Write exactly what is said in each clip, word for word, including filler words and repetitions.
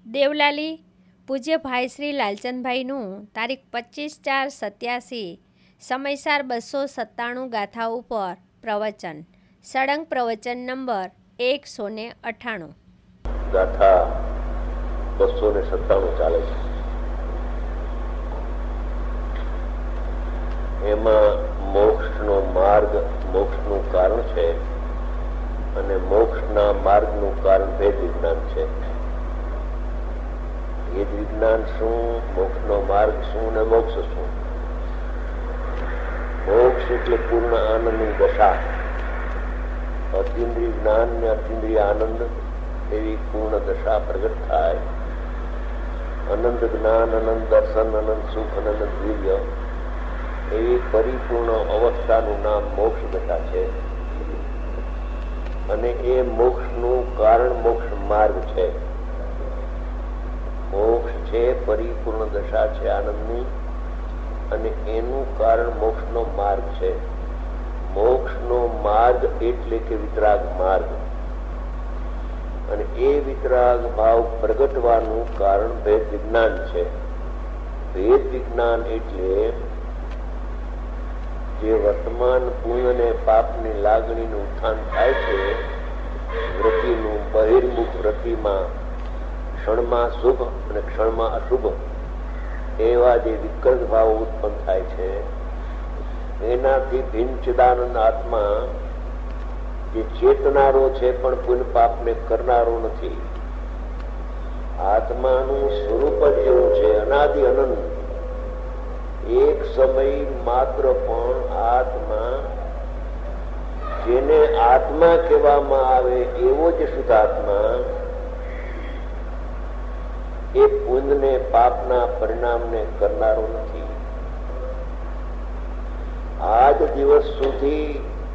દેવલાલી પૂજ્ય ભાઈ શ્રી લાલચંદભાઈનું તારીખ પચીસ ચાર સત્યાસી સમયસાર બસો સત્તાણું ગાથા ઉપર પ્રવચન સળંગ પ્રવચન નંબર એકસો ને અઠ્ઠાણું. ગાથા બસો ને સત્તાણું ચાલે છે. એમાં મોક્ષનો માર્ગ, મોક્ષનું કારણ છે અને મોક્ષના માર્ગનું કારણ ભેદ વિજ્ઞાન છે. ભેદ વિજ્ઞાન શું, મોક્ષનો માર્ગ શું ને મોક્ષ શું? મોક્ષ એટલે પૂર્ણ આનંદની દશા, અતિન્દ્રિય જ્ઞાન ને અતિન્દ્રિય આનંદ એવી પૂર્ણ દશા પ્રગટ થાય. અનંત જ્ઞાન, અનંત દર્શન, અનંત સુખ, અનંત વીર્ય એવી પરિપૂર્ણ અવસ્થાનું નામ મોક્ષ દશા છે. અને એ મોક્ષનું કારણ મોક્ષ માર્ગ છે. મોક્ષ છે પરિપૂર્ણ દશા છે આનંદની, અને એનું કારણ મોક્ષનો માર્ગ છે. મોક્ષનો માર્ગ એટલે કે વિતરાગ માર્ગ, અને એ વિતરાગ ભાવ પ્રગટવાનું કારણ ભેદ વિજ્ઞાન છે. ભેદ વિજ્ઞાન એટલે જે વર્તમાન પુણ્ય ને પાપની લાગણીનું ઉત્થાન થાય છે, વૃત્તિનું બહિર્મુખ વૃત્તિમાં ક્ષણમાં શુભ અને ક્ષણમાં અશુભ એવા જે વિકૃત ભાવો ઉત્પન્ન થાય છે, એનાથી ભિન્ન ચિદાનંદ આત્મા જે ચેતનારો છે પણ પુણ્ય પાપને કરનારો નથી. આત્માનું સ્વરૂપ જ એવું છે, અનાદિ અનંત. એક સમય માત્ર પણ આત્મા, જેને આત્મા કહેવામાં આવે એવો જ શુદ્ધ આત્મા, એ પુણ્ય ને પાપના પરિણામને કરનારો નથી. આજ દિવસ સુધી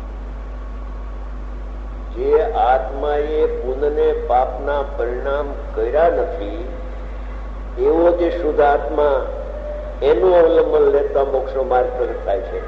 જે આત્માએ પુણ્ય ને પાપના પરિણામ કર્યા નથી એવો જે શુદ્ધ આત્મા, એનું અવલંબન લેતા મોક્ષનો માર્ગ પ્રગટ થાય છે.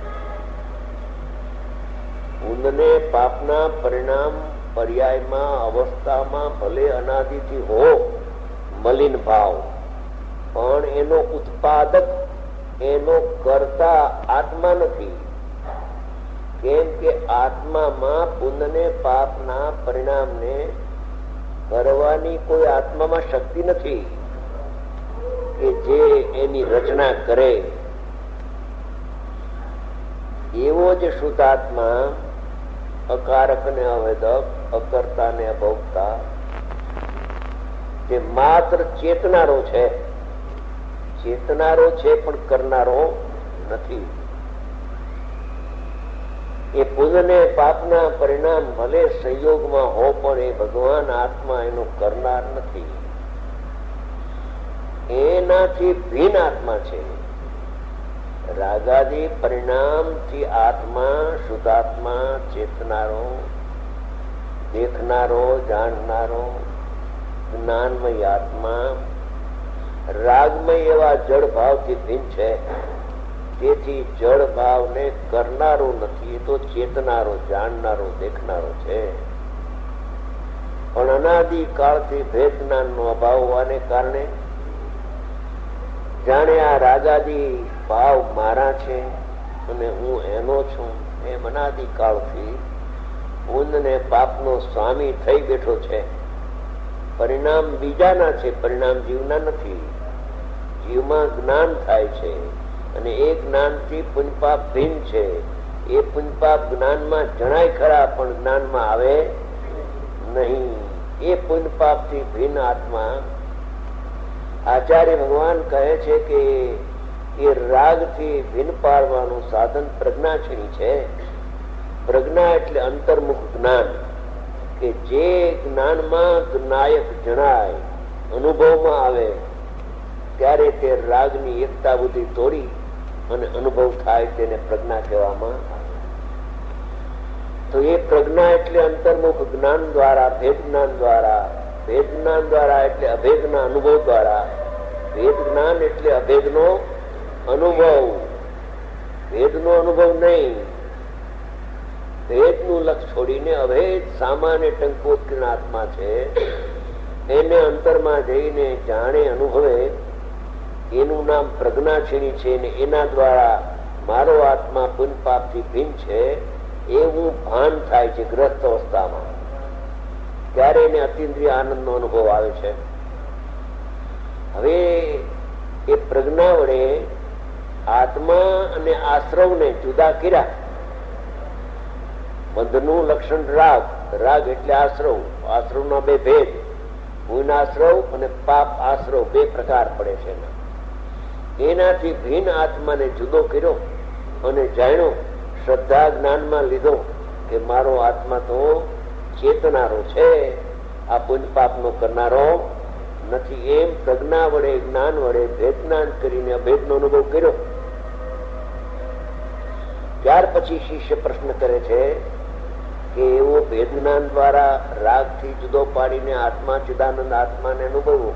પુણ્ય ને પાપના પરિણામ પર્યાયમાં અવસ્થામાં ભલે અનાદિથી હો મલિન ભાવ, પણ એનો ઉત્પાદક, એનો કરતા આત્મા નથી. કેમ કે આત્મામાં પુણ્ય ને પાપના પરિણામને કરવાની કોઈ આત્મામાં શક્તિ નથી કે જે એની રચના કરે. એવો જ શુદ્ધ આત્મા અકારક ને અવેદક, અકર્તા ને અભોક્તા, જે માત્ર ચેતનારો છે. ચેતનારો છે પણ કરનારો નથી. એ પુણ્ય ને પાપના પરિણામ ભલે સંયોગમાં હો, પણ એ ભગવાન આત્મા એનો કરનાર નથી. એનાથી ભિન્ન આત્મા છે. રાગાદી પરિણામથી આત્મા, શુદ્ધાત્મા, ચેતનારો, દેખનારો, જાણનારો, જ્ઞાનમય આત્મા રાગમય એવા જળ ભાવથી ભિન્ન છે. તેથી જળ ભાવને કરનારો નથી, એ તો ચેતનારો, જાણનારો, દેખનારો છે. પણ અનાદિ કાળથી ભેદ જ્ઞાનનો અભાવ હોવાને કારણે જાણે આ રાગાદી ભાવ મારા છે અને હું એનો છું એમ અનાદિ કાળથી પુણ્ય ને પાપનો સ્વામી થઈ બેઠો છે. પરિણામ બીજાના છે, પરિણામ જીવના નથી. જીવમાં જ્ઞાન થાય છે અને એ જ્ઞાનથી પુણ્ય પાપ ભિન્ન છે. એ પુણ્ય પાપ જ્ઞાનમાં જણાય ખરા, પણ જ્ઞાનમાં આવે નહીં. એ પુણ્ય પાપથી ભિન્ન આત્મા, આચાર્ય ભગવાન કહે છે કે એ રાગથી ભિન્ન પાડવાનું સાધન પ્રજ્ઞાક્ષણી છે. પ્રજ્ઞા એટલે અંતર્મુખ જ્ઞાન, કે જે જ્ઞાનમાં નાયક જણાય, અનુભવમાં આવે, ત્યારે તે રાગની એકતા બુદ્ધિ તોડી અને અનુભવ થાય, તેને પ્રજ્ઞા કહેવામાં આવે. તો એ પ્રજ્ઞા એટલે અંતર્મુખ જ્ઞાન દ્વારા, ભેદ જ્ઞાન દ્વારા, ભેદ જ્ઞાન દ્વારા એટલે અભેદના અનુભવ દ્વારા, ભેદ જ્ઞાન એટલે અભેદનો અનુભવ, ભેદનો અનુભવ નહીં. ભેદનું લક્ષ છોડીને અભેદ સામાન્ય ટંકોત્કીર્ણ આત્મા છે, એને અંતરમાં જઈને જાણે અનુભવે એનું નામ પ્રજ્ઞાક્ષીણી છે ને એના દ્વારા મારો આત્મા પુન પાપથી ભિન્ન છે એવું ભાન થાય છે ગ્રસ્ત અવસ્થામાં. ત્યારે એને અતિન્દ્રિય આનંદનો અનુભવ આવે છે. હવે એ પ્રજ્ઞા વડે આત્મા અને આશ્રવને જુદા કર્યા. બંધનું લક્ષણ રાગ, રાગ એટલે આશ્રવ, આશ્રવના બે ભેદ, પુન આશ્રવ અને પાપ આશ્રવ બે પ્રકાર પડે છે. એનાથી ભિન્ન આત્માને જુદો કર્યો અને જાણ્યો, શ્રદ્ધા જ્ઞાનમાં લીધો કે મારો આત્મા તો ચેતનારો છે, આ પુન પાપ નો કરનારો નથી. એમ પ્રજ્ઞા વડે જ્ઞાન વડે ભેદ જ્ઞાન કરીને અભેદ નો અનુભવ કર્યો. ત્યાર પછી શિષ્ય પ્રશ્ન કરે છે કે એવો ભેદ જ્ઞાન દ્વારા રાગ થી જુદો પાડીને આત્મા ચિદાનંદ આત્માને અનુભવવો.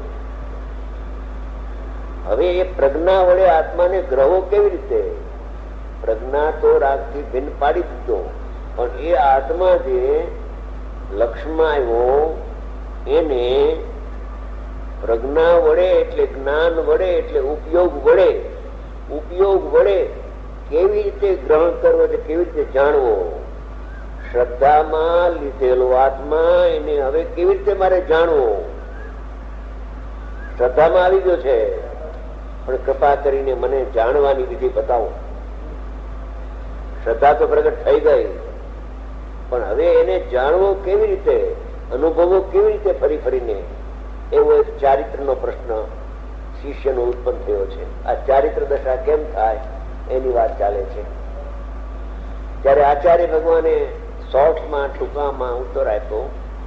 હવે એ પ્રજ્ઞા વડે આત્માને ગ્રહો કેવી રીતે? પ્રજ્ઞા તો રાગ થી ભિન્ન પાડી દીધો, પણ એ આત્મા જે લક્ષ્યમાં આવ્યો એને પ્રજ્ઞા વડે એટલે જ્ઞાન વડે એટલે ઉપયોગ વડે ઉપયોગ વડે કેવી રીતે ગ્રહણ કરવો છે, કેવી રીતે જાણવો? શ્રદ્ધામાં લીધેલો આત્મા એને હવે કેવી રીતે મારે જાણવો? શ્રદ્ધામાં આવી ગયો છે, પણ કૃપા કરીને મને જાણવાની વિધિ બતાવો. શ્રદ્ધા તો પ્રગટ થઈ ગઈ, પણ હવે એને જાણવો કેવી રીતે, અનુભવો કેવી રીતે ફરી ફરીને? એવો એક ચારિત્રનો પ્રશ્ન શિષ્યનો ઉત્પન્ન થયો છે. આ ચારિત્ર દશા કેમ થાય એની વાત ચાલે છે. ત્યારે આચાર્ય ભગવાને શોર્ટમાં ટૂંકામાં ઉત્તર આપ્યો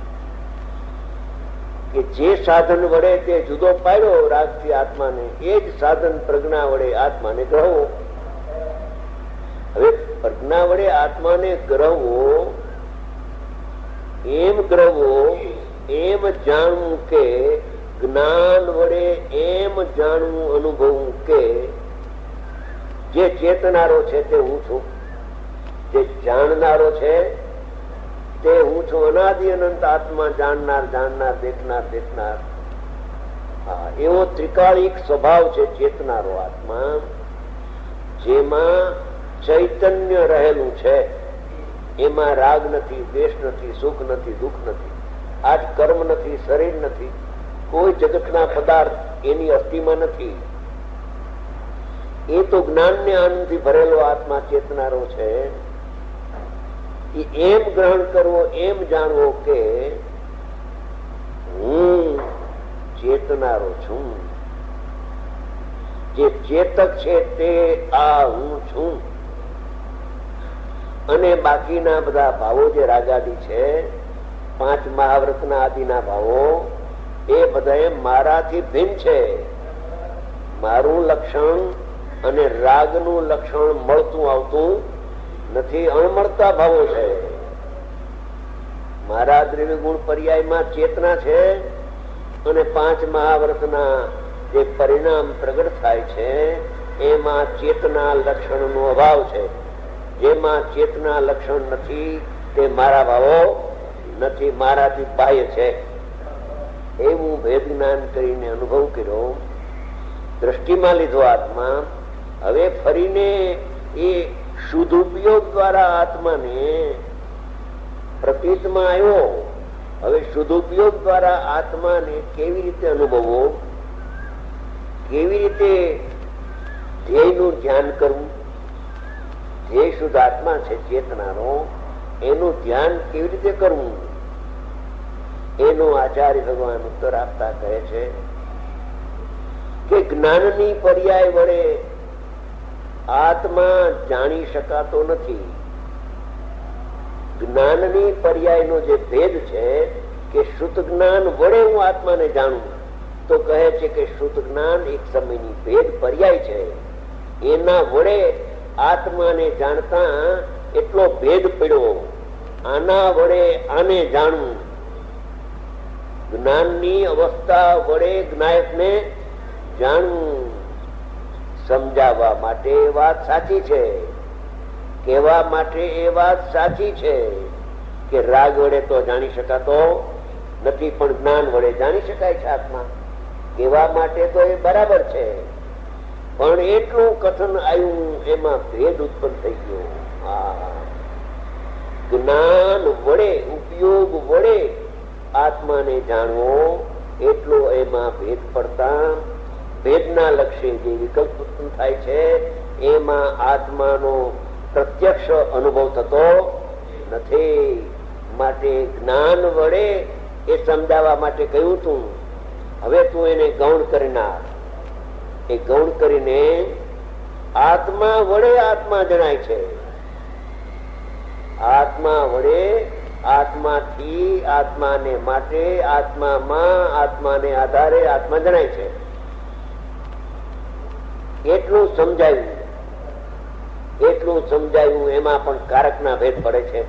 કે જે સાધન વડે તે જુદો પાડ્યો રાગથી આત્માને, એ જ સાધન પ્રજ્ઞા વડે આત્માને ગ્રહવો. હવે પ્રજ્ઞા વડે આત્માને ગ્રહવો, એમ ગ્રહવો, એમ જાણવું કે જ્ઞાન વડે એમ જાણવું અનુભવવું કે જે ચેતનારો છે તે હું છું, જે જાણનારો છે તે હું છું, અનાદિ અનંત આત્મા, જાણનાર જાણનાર, દેખનાર દેખનાર. હા, એવો ત્રિકાળિક સ્વભાવ છે ચેતનારો આત્મા, જેમાં ચૈતન્ય રહેલું છે. એમાં રાગ નથી, દ્વેષ નથી, સુખ નથી, દુઃખ નથી, આજ કર્મ નથી, શરીર નથી, કોઈ જગતના પદાર્થ એની અસ્થિમાં નથી. એ તો જ્ઞાન ને આનંદથી ભરેલો આત્મા ચેતનારો છે. એમ ગ્રહણ કરવો, એમ જાણવો કે હું ચેતનારો છું. જે ચેતક છે તે આ હું છું. અને બાકીના બધા ભાવો જે રાગાદી છે, પાંચ મહાવ્રતના આદિના ભાવો, એ બધા મારાથી ભિન્ન છે. મારું લક્ષણ અને રાગનું લક્ષણ મળતું આવતું નથી, અણમળતા ભાવો છે. મારા દ્રવ્ય ગુણ પર્યાયમાં ચેતના છે, અને પાંચ મહાવ્રતના જે પરિણામ પ્રગટ થાય છે એમાં ચેતના લક્ષણનો અભાવ છે. જેમાં ચેતના લક્ષણ નથી તે મારા ભાવો નથી, મારાથી બાહ્ય છે. એવું ભેદ જ્ઞાન કરીને અનુભવ કર્યો, દ્રષ્ટિમાં લીધો આત્મા. હવે ફરીને એ શુદ્ધ ઉપયોગ દ્વારા આત્માને પ્રતીતમાં આવ્યો. હવે શુદ્ધ ઉપયોગ દ્વારા આત્માને કેવી રીતે અનુભવવો, કેવી રીતે ધ્યેયનું ધ્યાન કરવું, ધ્યેય શુદ્ધ આત્મા છે ચેતનાનો, એનું ધ્યાન કેવી રીતે કરવું, એનો આચાર્ય ભગવાન ઉત્તર આપતા કહે છે કે જ્ઞાનની પર્યાય વડે આત્મા જાણી શકાતો નથી. જ્ઞાનની પર્યાયનો જે ભેદ છે કે શુદ્ધ જ્ઞાન વડે હું આત્માને જાણું, તો કહે છે કે શુદ્ધ જ્ઞાન એક સમયની ભેદ પર્યાય છે. એના વડે આત્માને જાણતા એટલો ભેદ પડ્યો. આના વડે આને જાણવું, જ્ઞાનની અવસ્થા વડે જ્ઞાયકને જાણવું. સમજાવવા માટે એ વાત સાચી છે, કહેવા માટે એ વાત સાચી છે કે રાગ વડે તો જાણી શકાતો નથી, પણ જ્ઞાન વડે જાણી શકાય છે આત્મા. કહેવા માટે તો એ બરાબર છે, પણ એટલું કથન આવ્યું એમાં ભેદ ઉત્પન્ન થઈ ગયો. જ્ઞાન વડે, ઉપયોગ વડે આત્માને જાણવો, એટલો એમાં ભેદ પડતા ભેદના લક્ષ્ય જે વિકલ્પ ઉત્પન્ન થાય છે એમાં આત્માનો પ્રત્યક્ષ અનુભવ થતો નથી. માટે જ્ઞાન વડે એ સમજાવવા માટે કહ્યું તું, હવે તું એને ગૌણ કરી નાખ. એ ગૌણ કરીને આત્મા વડે આત્મા જણાય છે. આત્મા વડે, આત્માથી, આત્માને માટે, આત્મામાં, આત્માને આધારે આત્મા જણાય છે. એટલું સમજાયું, એટલું સમજાયું. એમાં પણ કારકના ભેદ પડે છે.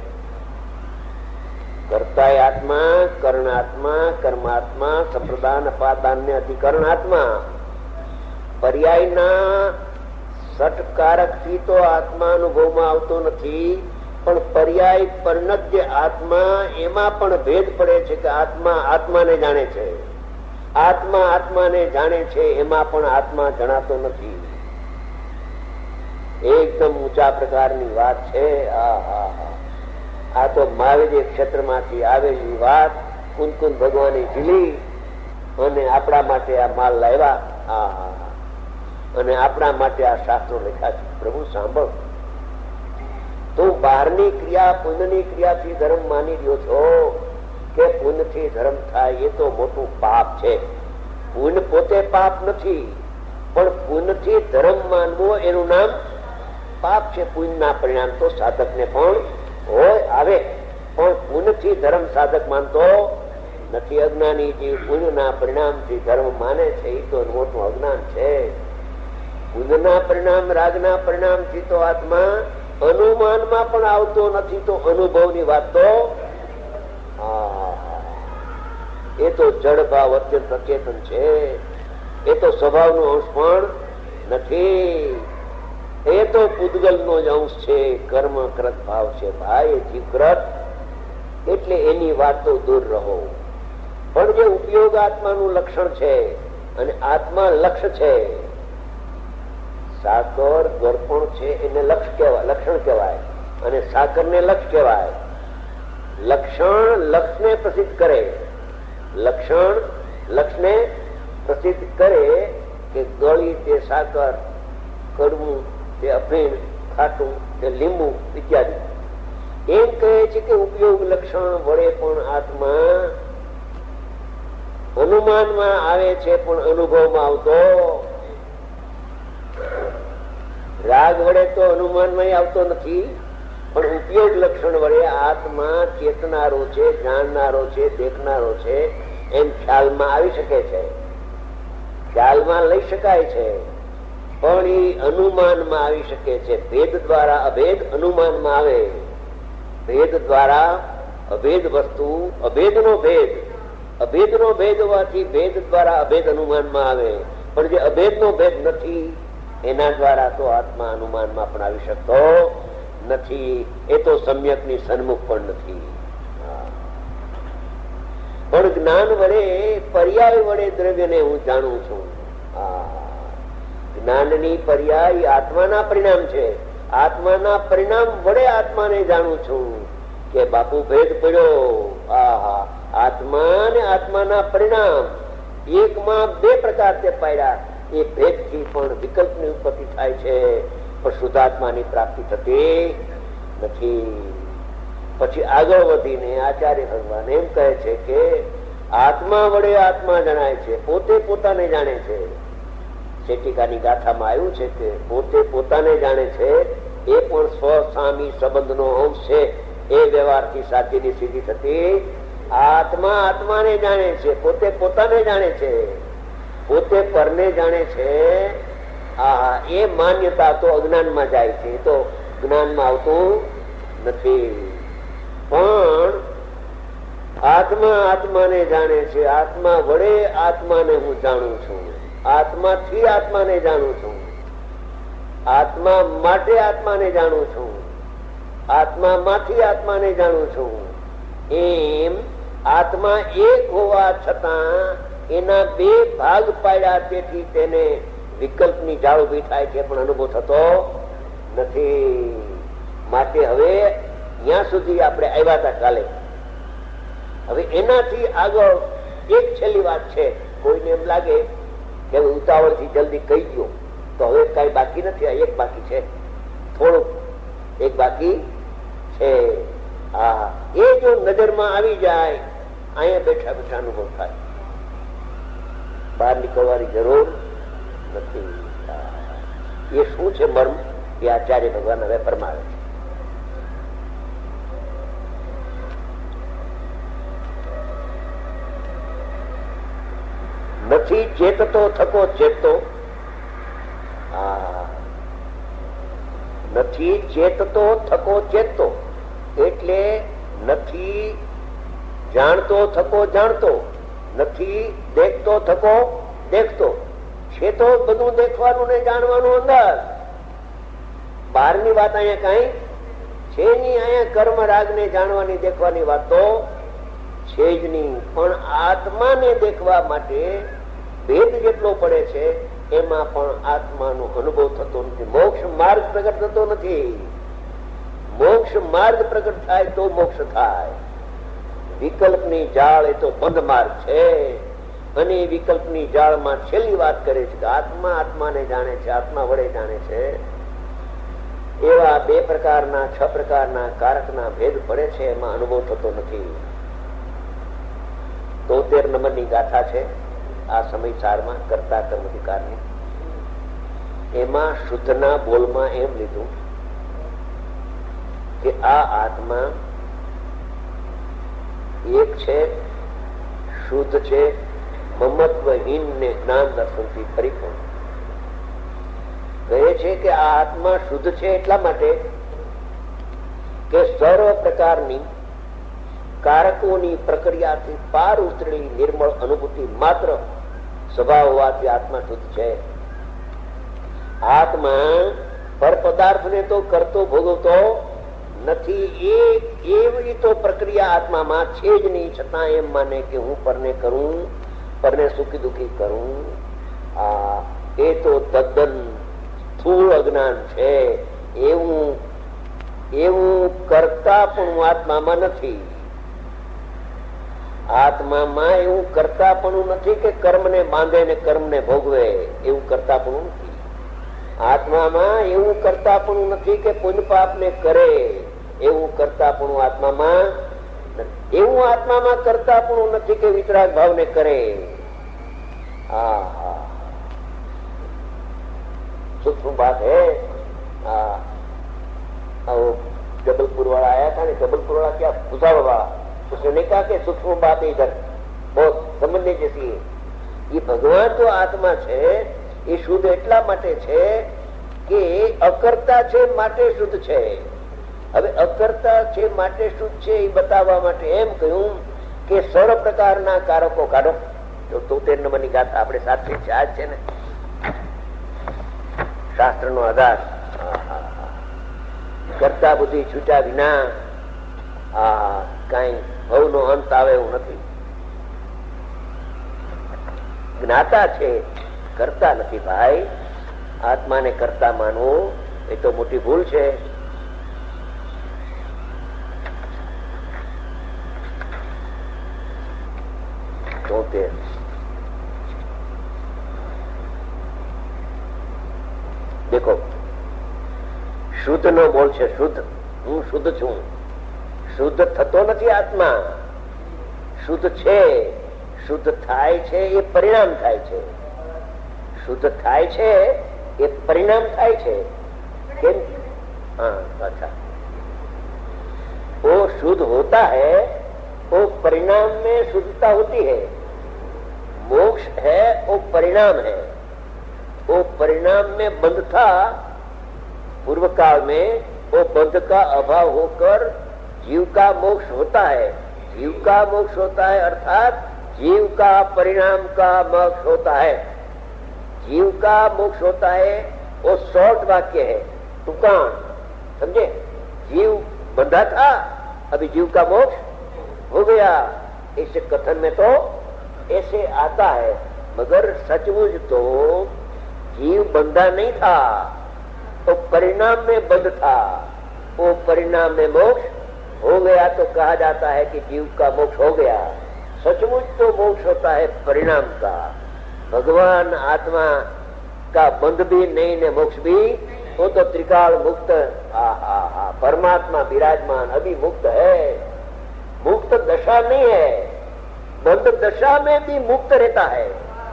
કર્તાય આત્મા, કરણાત્મા, કર્માત્મા, સંપ્રદાન, અપાદાન્ય, અધિકરણ આત્મા. પર્યાયના સટકારક થી તો આત્મા અનુભવમાં આવતો નથી, પણ પર્યાય પરિણત જે આત્મા, એમાં પણ ભેદ પડે છે કે આત્મા આત્માને જાણે છે, આત્મા આત્માને જાણે છે, એમાં પણ આત્મા જણાતો નથી. એકદમ ઊંચા પ્રકારની વાત છે. આ તો મહાવીર ક્ષેત્ર માંથી આવેલી વાત કુંદ ભગવાને ઝીલી અને આપણા માટે આ માલ લાવ્યા, અને આપણા માટે આ શાસ્ત્રો લખ્યા છે. પ્રભુ સાંભળ, તું બહારની ક્રિયા, પુણ્યની ક્રિયાથી ધર્મ માની રહ્યો છો કે પુણ્યથી ધર્મ થાય, એ તો મોટું પાપ છે. પુણ્ય પોતે પાપ નથી, પણ પુણ્યથી ધર્મ માનવો એનું નામ પાપ છે. પુણ્યના પરિણામ તો સાધકને પણ હોય આવે, પણ પુણ્યથી ધર્મ સાધક માનતો નથી. અજ્ઞાની જે પુણ્યના પરિણામથી ધર્મ માને છે એ તો મોટું અજ્ઞાન છે. પુણ્યના પરિણામ, રાગના પરિણામથી તો આત્મા અનુમાનમાં પણ આવતો નથી, તો અનુભવની વાત તો એ તો જડ ભાવ અત્યંત અચેતન છે. એ તો સ્વભાવનો અંશ પણ નથી, એ તો પૂતગલનો જ અંશ છે. કર્મ કૃત ભાવ છે ભાઈ, જીવકૃત. એટલે એની વાત તો દૂર રહો. પણ જે ઉપયોગ આત્માનું લક્ષણ છે અને આત્મા લક્ષ્ય છે, સાકર ગળપણ છે એને લક્ષ કહેવાય, લક્ષણ કહેવાય, અને સાકર ને લક્ષ કહેવાય. લક્ષણ લક્ષને પ્રસિદ્ધ કરે, લક્ષણ લક્ષને પ્રસિદ્ધ કરે કે ગળી તે સાકર, કડવું તે અફીણ, ખાટું તે લીંબુ ઇત્યાદિ. એમ કહે છે કે ઉપયોગ લક્ષણ વડે પણ આત્મા અનુમાનમાં આવે છે, પણ અનુભવમાં આવતો. રાગ વડે તો અનુમાનમાં આવતો નથી, પણ ઉપયોગ લક્ષણ વડે આત્મા ચેતનારો છે, જાણનારો છે, દેખનારો છે, એમ ખ્યાલમાં આવી શકે છે, ખ્યાલમાં લઈ શકાય છે. પણ એ અનુમાનમાં આવી શકે છે. ભેદ દ્વારા અભેદ અનુમાનમાં આવે. ભેદ દ્વારા અભેદ વસ્તુ, અભેદનો ભેદ, અભેદનો ભેદ હોવાથી ભેદ દ્વારા અભેદ અનુમાનમાં આવે. પણ જે અભેદનો ભેદ નથી એના દ્વારા તો આત્મા અનુમાનમાં પણ આવી શકતો નથી. એ તો સમ્યકની સન્મુખ પણ નથી. પણ જ્ઞાન વડે, પર્યાય વડે દ્રવ્યને હું જાણું છું. જ્ઞાનની પર્યાય આત્માના પરિણામ છે. આત્માના પરિણામ વડે આત્માને જાણું છું કે બાપુ ભેદ પડ્યો. આહા, આત્મા ને આત્માના પરિણામ એકમાં બે પ્રકાર તે પાડ્યા. એ ભેદ થી પણ વિકલ્પની ઉત્પત્તિ થાય છે, પણ શુદ્ધાત્માની પ્રાપ્તિ થતી નથી. પછી આગળ વધીને આચાર્ય ભગવાન એમ કહે છે કે આત્મા વડે આત્મા જણાય છે, પોતે પોતાને જાણે છે. શેટિકાની ગાથામાં આવ્યું છે કે પોતે પોતાને જાણે છે, એ પણ સ્વ સામી સંબંધનો અંશ છે. એ વ્યવહારથી સાચીની સિદ્ધિ થતી. આત્મા આત્માને જાણે છે, પોતે પોતાને જાણે છે, પોતે પરને જાણે છે. આ એ માન્યતા તો અજ્ઞાનમાં જાય છે, એ તો જ્ઞાનમાં આવતું નથી. પણ આત્મા આત્માને જાણે છે. આત્મા વડે આત્માને હું જાણું છું, આત્માથી આત્માને જાણું છું, આત્મા માટે આત્માને જાણું છું, આત્મા માંથી આત્માને જાણું છું. એમ આત્મા એક હોવા છતાં એના બે ભાગ પાડ્યા, તેથી તેને વિકલ્પની જાળ ઉભી થાય છે પણ અનુભવ થતો નથી. માટે હવે ત્યાં સુધી આપણે આવ્યા હતા કાલે. હવે એનાથી આગળ એક છેલ્લી વાત છે. કોઈને એમ લાગે કે ઉતાવળથી જલ્દી કહી ગયો તો હવે કઈ બાકી નથી. એક બાકી છે, થોડુંક એક બાકી છે. હા, એ જો નજરમાં આવી જાય અહીંયા બેઠા બેઠા અનુભવ થાય, બહાર નીકળવાની જરૂર નથી. એ શું છે મર્મ એ આચાર્ય ભગવાન હવે ફરમાવે છે. નથી ચેતતો થકો ચેતતો, નથી ચેતતો થકો ચેતતો એટલે નથી જાણતો થકો જાણતો, નથી દેખતો થકો દેખતો. છે તો બધું દેખવાનું ને જાણવાનું અંદર, બહારની વાત અહીંયા કઈ છે નહીં. અહીંયા કર્મ રાગ ને જાણવાની દેખવાની વાત તો છે જ નહીં. પણ આત્માને દેખવા માટે ભેદ જેટલો પડે છે એમાં પણ આત્માનો અનુભવ થતો નથી. મોક્ષ માર્ગ પ્રગટ થતો નથી. મોક્ષ માર્ગ પ્રગટ થાય તો મોક્ષ થાય. વિકલ્પની જાળ એ તો બંધ માર્ગ છે. અને વિકલ્પની જાળમાં છેલ્લી વાત કરે છે કે આત્મા આત્માને જાણે છે, આત્મા વડે જાણે છે. એવા બે પ્રકારના છ પ્રકારના કારકના ભેદ પડે છે, એમાં અનુભવ થતો નથી. તોતેર નંબરની ગાથા છે આ સમયસારમાં કરતા કર્મ અધિકારની. એમાં શુદ્ધના બોલમાં એમ લીધું કે આ આત્મા એક છે, શુદ્ધ છે, મમત્વહીન ને જ્ઞાન દર્શનથી પરિપૂર્ણ. કહે છે કે આ આત્મા શુદ્ધ છે એટલા માટે કે સર્વ પ્રકારની કારકોની પ્રક્રિયાથી પાર ઉતરેલી નિર્મળ અનુભૂતિ માત્ર સ્વભાવ હોવાથી આત્મા શુદ્ધ છે. આત્મા પર પદાર્થને તો કરતો ભોગવતો નથી. એ એવી તો પ્રક્રિયા આત્મામાં છે જ નહીં, છતાં એમ માને કે હું પરને કરું, પરને સુખી દુખી કરું. આ એ તો તદ્દન સ્થૂળ અજ્ઞાન છે. એવું એવું કરતા પણ આત્મામાં નથી. આત્મામાં એવું કરતા પણ નથી કે કર્મને બાંધે ને કર્મને ભોગવે, એવું કરતા પણ નથી. આત્મામાં એવું કરતા પણ નથી કે પુણ્ય પાપ ને કરે, એવું કરતા પણ આત્મામાં એવું આત્મામાં કરતા પણ નથી કે વિતરાગ ભાવ ને કરે. હા હા, સૂક્ષ્મ बात है. जबलपुर वाला आया था ना, जबलपुर वाला क्या भूसावल वाला, उसने नहीं कहा कि सूक्ष्म बात है इधर बहुत समझने जैसी है. ये भगवान तो आत्मा છે એ શુદ્ધ એટલા માટે છે કે અકર્તા છે માટે શુદ્ધ છે. હવે અકર્તા છે માટે શુદ્ધ છે એ બતાવવા માટે એમ કહ્યું કે સર્વ પ્રકારના કારકો કાઢો. જો તોતેર નંબરની ગાથા આપણે સાથે છે આજ છે ને શાસ્ત્ર નો આધાર. કરતા બુદ્ધિ છૂટ્યા વિના આ કઈ ભવ નો અંત આવે એવું નથી. જ્ઞાતા છે, કરતા નથી. ભાઈ આત્માને કરતા માનવું એ તો મોટી ભૂલ છે. તોતેર દેખો, શુદ્ધ નો બોલ છે. શુદ્ધ, હું શુદ્ધ છું. શુદ્ધ થતો નથી આત્મા. શુદ્ધ છે, શુદ્ધ થાય છે એ પરિણામ થાય છે. શુદ્ધ થાય છે એ परिणाम થાય છે. કેમ? हाँ अच्छा, वो शुद्ध होता है, वो परिणाम में शुद्धता होती है. मोक्ष है वो परिणाम है. वो परिणाम में बंध था पूर्व काल में, वो बंध का अभाव होकर जीव का मोक्ष होता है. जीव का मोक्ष होता है अर्थात जीव का परिणाम का मोक्ष होता है. जीव का मोक्ष होता है वो शॉर्ट वाक्य है, टुकान, समझे? जीव बंधा था, अभी जीव का मोक्ष हो गया. इस कथन में तो ऐसे आता है, मगर सचमुच तो जीव बंधा नहीं था, तो परिणाम में बंध था। वो परिणाम में मोक्ष हो गया तो कहा जाता है कि जीव का मोक्ष हो गया। सचमुच तो मोक्ष होता है परिणाम का। भगवान आत्मा का बंध भी नहीं ने मोक्ष भी, वो तो त्रिकाल मुक्त, हा हा हा परमात्मा विराजमान अभी मुक्त है। मुक्त दशा नहीं है, बंध दशा में भी मुक्त रहता है।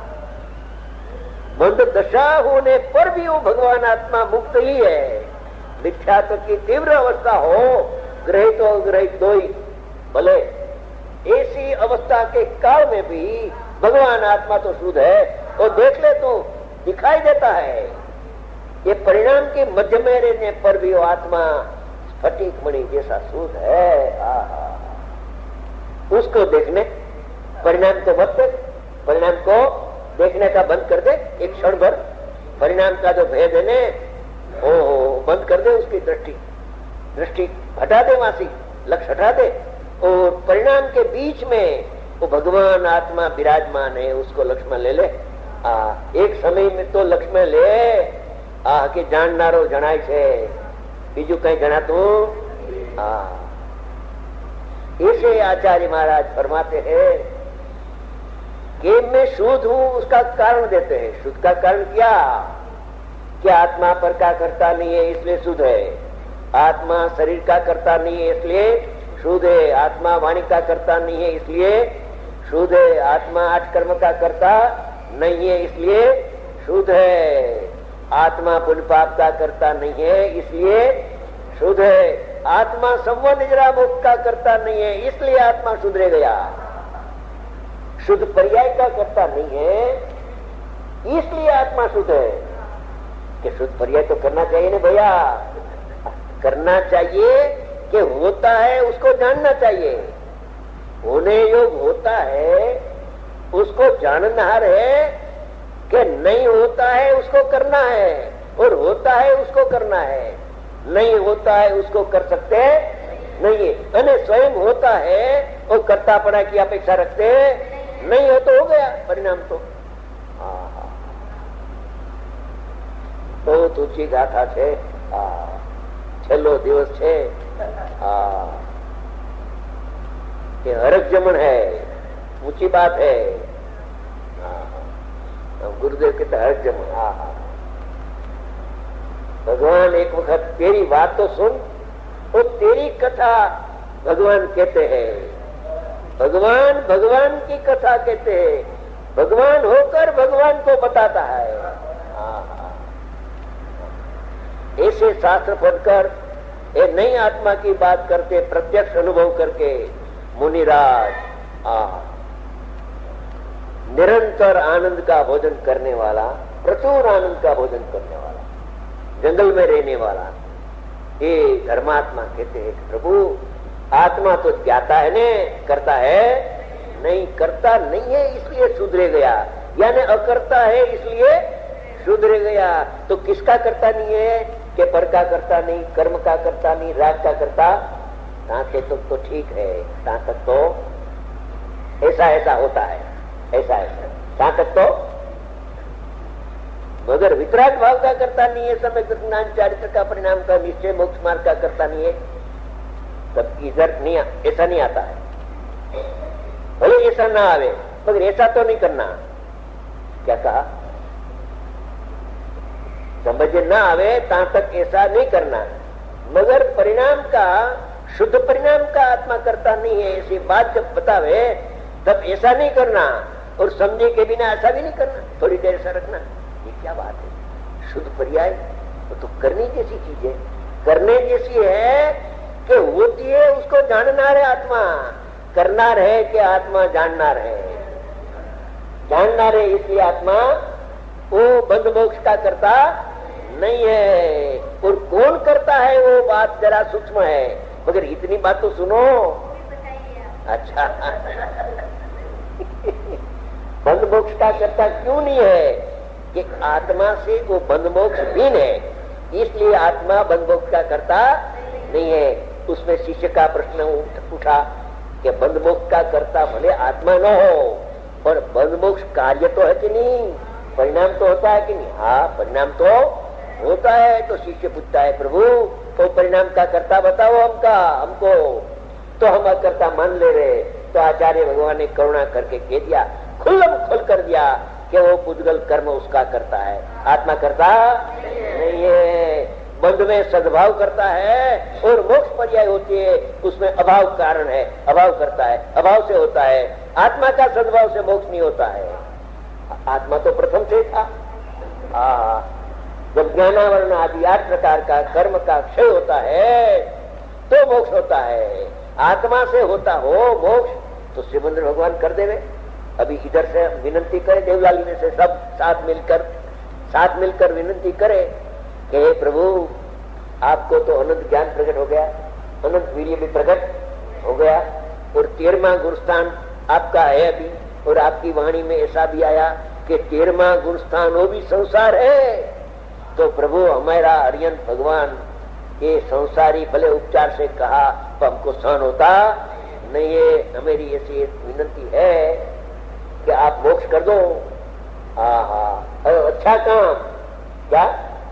बंध दशा होने पर भी वो भगवान आत्मा मुक्त ही है। मिथ्यात्व की तीव्र अवस्था हो, ग्रहित तो ग्रहित दो ही भले, ऐसी अवस्था के काल में भी भगवान आत्मा तो शुद्ध है। और देख ले तो दिखाई देता है। ये परिणाम के मध्य में रहने पर भी वो आत्मा स्फटिक मणि जैसा शुद्ध है। आहा, उसको देखने, परिणाम को मत देख, परिणाम को देखने का बंद कर दे एक क्षण भर। परिणाम का जो भेद है ने ओ बंद कर दे, उसकी दृष्टि दृष्टि हटा दे, वासी लक्ष्य हटा दे, और परिणाम के बीच में वो भगवान आत्मा विराजमान है, उसको लक्ष्य में ले ले। आ, एक समय में तो लक्ष्य में ले आ कि जाननारो जनाय छे, बीजू कहीं जनातुं आ। ऐसे आचार्य महाराज फरमाते हैं कि मैं शुद्ध हूं, उसका कारण देते हैं। शुद्ध का कारण क्या? कि आत्मा पर का करता नहीं है इसलिए शुद्ध है, आत्मा शरीर का करता नहीं है इसलिए शुद्ध है, आत्मा वाणी का करता नहीं है इसलिए शुद्ध है, आत्मा आठ कर्म का करता नहीं है इसलिए शुद्ध है, आत्मा पुण्य पाप का करता नहीं है इसलिए शुद्ध है, आत्मा संवर निजरा मुक्त का करता नहीं है इसलिए आत्मा शुद्ध रह गया। शुद्ध पर्याय का करता नहीं है इसलिए आत्मा शुद्ध है। कि शुद्ध पर्याय तो करना चाहिए ना भैया, करना चाहिए कि होता है उसको जानना चाहिए। होने योग होता है उसको जानना है कि नहीं होता है उसको करना है, और होता है उसको करना है। नहीं होता है उसको कर सकते नहीं है, अने स्वयं होता है और कर्तापना की अपेक्षा रखते नहीं हो तो हो गया परिणाम। तो बहुत ऊंची गाथा है, छेल्लो दिवस है, ये हरक जमन है, ऊंची बात है। गुरुदेव कहते हरक जमन। हा हा भगवान एक वक्त तेरी बात तो सुन, और तेरी कथा भगवान कहते हैं। भगवान भगवान की कथा कहते हैं, भगवान होकर भगवान को बताता है। ऐसे शास्त्र पढ़कर ये नई आत्मा की बात करते, प्रत्यक्ष अनुभव करके मुनिराज आ निरंतर आनंद का भोजन करने वाला, प्रचुर आनंद का भोजन करने वाला, जंगल में रहने वाला ये धर्मात्मा कहते हैं प्रभु आत्मा तो ज्ञाता है ने, करता है नहीं, करता नहीं है इसलिए सुधरे गया, यानी अकर्ता है इसलिए सुधरे गया। तो किसका करता नहीं है? कि पर का करता नहीं, कर्म का करता नहीं, राग का करता, ताके तो, तो ठीक है, ता तक तो ऐसा ऐसा होता है, ऐसा ऐसा ता तक तो, मगर वितराग भाव का करता नहीं है, समय ज्ञान चारित्र का परिणाम का निश्चय मोक्ष मार्ग का करता नहीं है, तब इधर नहीं, ऐसा नहीं आता है। भले ऐसा ना आवे मगर ऐसा तो नहीं करना। क्या कहा? समझ ना आवे ता तक ऐसा नहीं करना, मगर परिणाम का, शुद्ध परिणाम का आत्मा करता नहीं है ऐसी बात जब बतावे तब ऐसा नहीं करना, और समझे के बिना ऐसा भी नहीं करना, थोड़ी देर ऐसा रखना। ये क्या बात है? शुद्ध पर्याय तो, तो करने जैसी चीज है, करने जैसी है कि होती है उसको जानना रहे आत्मा, करना रहे कि आत्मा जानना रहे, जानना रहे इसलिए आत्मा वो बंध मोक्ष का करता नहीं है। और कौन करता है वो बात जरा सूक्ष्म है, मगर इतनी बात तो सुनो। अच्छा बंध मोक्ष का करता क्यों नहीं है? कि आत्मा से वो बंध मोक्ष भिन्न है, इसलिए आत्मा बंध मोक्ष का करता नहीं है। उसमें शिष्य का प्रश्न उठा कि बंध मोक्ष का कर्ता भले आत्मा न हो, पर बंध मोक्ष कार्य तो है कि नहीं, परिणाम तो होता है कि नहीं? हाँ, परिणाम तो होता है। तो शिष्य पूछता है, प्रभु तो परिणाम का कर्ता बताओ हमका हमको, तो हम अकर्ता मान ले रहे। तो आचार्य भगवान ने करुणा करके कह दिया, खुल्लम खुल कर दिया कि वो पुद्गल कर्म उसका करता है, आत्मा करता नहीं है। बंध में सद्भाव करता है और मोक्ष पर्याय होती है, उसमें अभाव कारण है, अभाव करता है, अभाव से होता है। आत्मा का सद्भाव से मोक्ष नहीं होता है। आत्मा तो प्रथम से था। आ, जब ज्ञानावरण आदि आठ प्रकार का कर्म का क्षय होता है तो मोक्ष होता है। आत्मा से होता हो मोक्ष तो शिवेंद्र भगवान कर देवे। अभी इधर से विनंती करे, देवलाली में से सब साथ मिलकर साथ मिलकर विनंती करे कि हे प्रभु, आपको तो अनंत ज्ञान प्रकट हो गया, अनंत वीर्य भी प्रकट हो गया, और तेरहवां गुणस्थान आपका है अभी, और आपकी वाणी में ऐसा भी आया कि तेरहवां गुणस्थान वो भी संसार है। तो प्रभु हमारा अरियंत भगवान ये संसारी भले उपचार से कहा तो हमको सहन होता नहीं है। हमारी ऐसी विनंती है कि आप मोक्ष कर दो। आहा, अच्छा काम क्या,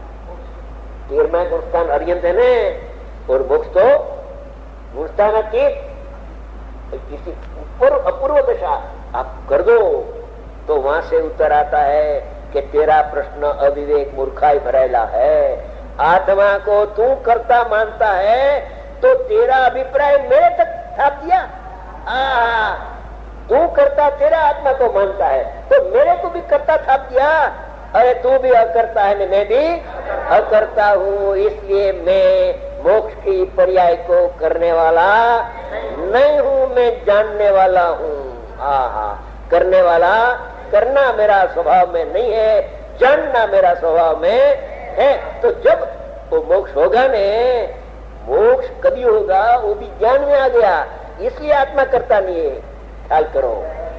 तेरहवां गुणस्थान अरियंत है न, और मोक्ष तो गुणस्थान अतीत, किसी ऊपर अपूर्व दशा आप कर दो। तो वहां से उत्तर आता है कि तेरा प्रश्न अविवेक मूर्खाई भरेला है। आत्मा को तू करता मानता है तो तेरा अभिप्राय मेरे तक छाप दिया। आ, तू करता तेरा आत्मा को मानता है तो मेरे को भी करता छाप दिया। अरे तू भी अकर्ता है, मैं भी अकर्ता हूँ, इसलिए मैं मोक्ष की पर्याय को करने वाला नहीं हूँ, मैं जानने वाला हूँ। आहा, करने वाला, करना मेरा स्वभाव में नहीं है, जानना मेरा स्वभाव में है। तो जब वो मोक्ष होगा ने, मोक्ष कभी होगा वो भी ज्ञान में आ गया, इसलिए आत्मा करता नहीं है। ख्याल करो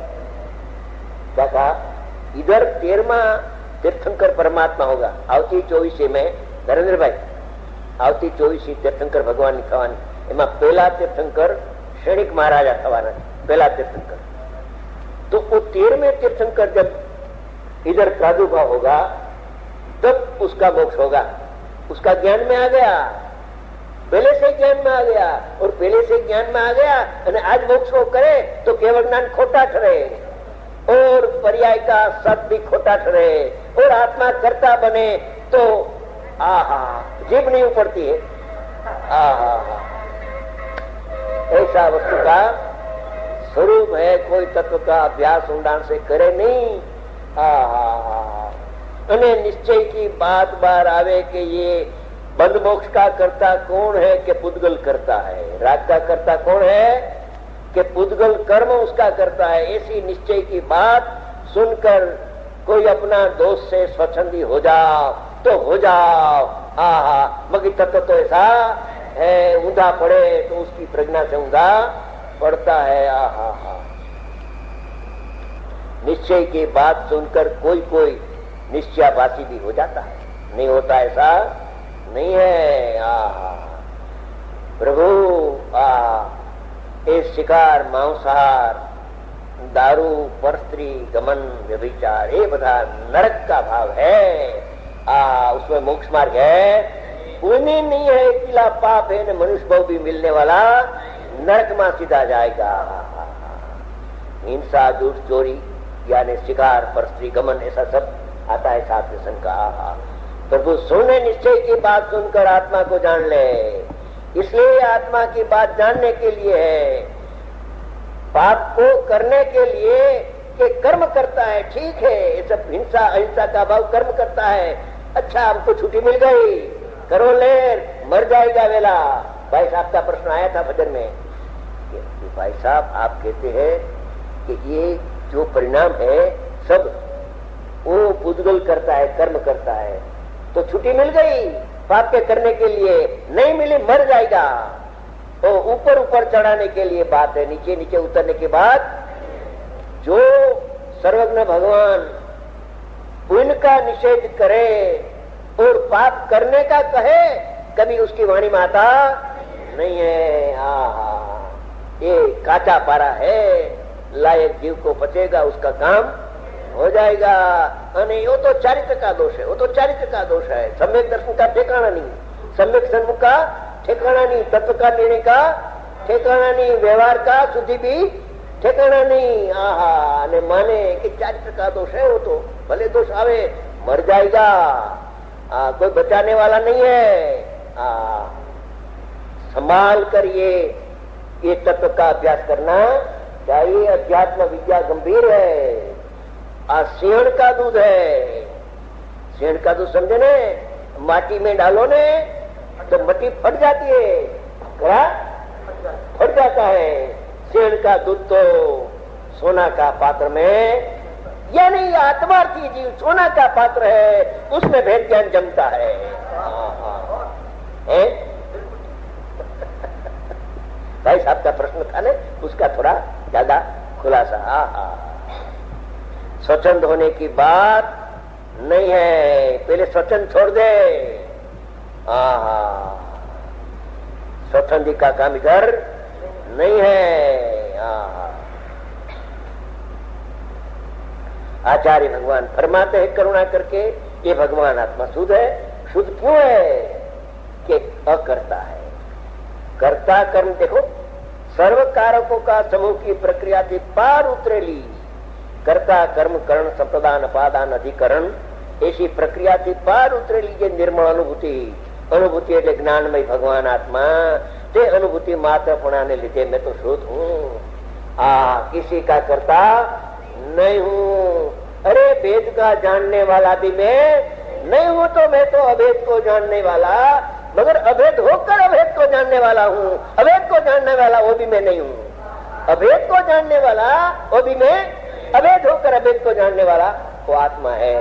क्या कहा, इधर तेरहवां तीर्थंकर परमात्मा होगा आवती चौबीसी में, नरेंद्र भाई आवती चौबीसी तीर्थंकर भगवान थवानी, एमा पहला तीर्थंकर क्षणिक महाराजा थवाना, पहला तीर्थंकर। तो वो तेरहवें तीर्थंकर जब इधर प्रादुर्भाव होगा तब उसका मोक्ष होगा। उसका ज्ञान में आ गया, पहले से ज्ञान में आ गया, और पहले से ज्ञान में आ गया और आज मोक्ष को करे तो केवल ज्ञान खोटा ठहरे और पर्याय का सत भी खोटा ठहरे, और आत्मा कर्ता बने तो आहा जीभ नहीं उपड़ती है। आहा, ऐसा वस्तु का स्वरूप है, कोई तत्व का अभ्यास ऊंडाण से करे नहीं। आहा, અને निश्चय की बात बार आवे कि ये बंध मोक्ष का कर्ता कौन है कि पुद्गल करता है, राग का कर्ता कौन है कि पुद्गल कर्म उसका करता है। ऐसी निश्चय की बात सुनकर कोई अपना दोष से स्वच्छंदी हो जाओ तो हो जाओ। आहा, मगर तत्व तो ऐसा है, ऊंधा पड़े तो उसकी प्रज्ञा से ऊंधा पड़ता है। आहा, निश्चय की बात सुनकर कोई कोई निश्चयाभासी भी हो जाता है, नहीं होता ऐसा नहीं है। आहा, प्रभु आ ये शिकार, मांसाहार, दारू, परस्त्री, गमन, व्यभिचार, ये बधा नरक का भाव है। आ उसमें मोक्ष मार्ग है उन्हें नहीं है, किला पाप है न मनुष्य भाव भी मिलने वाला नरक में सीधा जाएगा। हिंसा, झूठ, चोरी यानी शिकार, परस्त्री, गमन, ऐसा सब आता है साथ में शंका। प्रभु सुने निश्चय की बात सुनकर आत्मा को जान ले, इसलिए आत्मा की बात जानने के लिए है, पाप को करने के लिए कि कर्म करता है, ठीक है, ये सब हिंसा अहिंसा का भाव कर्म करता है। अच्छा, हमको छुट्टी मिल गई, करो ले, मर जाएगा वेला। भाई साहब का प्रश्न आया था भजन में कि भाई साहब आप कहते हैं कि ये जो परिणाम है सब वो पुद्गल करता है, कर्म करता है, तो छुट्टी मिल गई पाप के करने के लिए, नहीं मिली मर जाएगा। तो ऊपर ऊपर चढ़ाने के लिए बात है, नीचे नीचे उतरने के बाद जो सर्वज्ञ भगवान पुण्य का निषेध करे और पाप करने का कहे, कभी उसकी वाणी में आता नहीं है। आहा, ये काचा पारा है, लायक जीव को पचेगा उसका काम हो जाएगा। અને यो तो चारित्र का दोष है, वो तो चारित्र का दोष है। सम्यक दर्शन का ठिकाना नहीं, सम्यक सन्मुख का ठिकाना नहीं, तत्व का निर्णय का ठिकाना नहीं, व्यवहार का शुद्धि भी ठिकाना नहीं। आहा, ने माने कि चारित्र का दोष है, वो तो भले दोष आवे मर जाएगा, आ, कोई बचाने वाला नहीं है। आ, संभाल कर ये ये तत्व का अभ्यास करना चाहिए। अध्यात्म विद्या गंभीर है, आ सिंहण का दूध है। सिंहण का दूध समझे ने, माटी में डालो ने तो मट्टी फट जाती है, क्या फट जाता है। सिंहण का दूध तो सोना का पात्र में, यानी आत्मार्थी जीव सोना का पात्र है, उसमें भेद ज्ञान जमता है। है? भाई साहब का प्रश्न था ने, उसका थोड़ा ज्यादा खुलासा। आहा, स्वच्छंद होने की बात नहीं है, पहले स्वच्छंद छोड़ दे। आहा, स्वच्छंदी का काम इधर नहीं है। आहा, आचार्य भगवान फरमाते हैं करुणा करके, ये भगवान आत्मा शुद्ध है। शुद्ध क्यों है? कि अकर्ता है। कर्ता कर्म, देखो सर्व कारकों का समूह की प्रक्रिया थी पार उतरेली। कर्ता कर्म करण संप्रदान अपादान अधिकरण, ऐसी प्रक्रिया थी पार उतरेली જે નિર્મળ અનુભૂતિ। અનુભૂતિ એટલે જ્ઞાનમય ભગવાન આત્મા, તે અનુભૂતિ માત્રપણાને લીધે मैं तो शुद्ध हूँ, आ किसी का कर्ता नहीं हूँ। अरे भेद का जानने वाला भी मैं नहीं हूँ, तो मैं तो अभेद को जानने वाला, मगर अभेद होकर अभेद को जानने वाला हूँ। अभेद को जानने वाला वो भी मैं नहीं हूँ, अभेद को जानने वाला वो भी मैं, अभेद होकर अभेद को जानने वाला वो आत्मा है।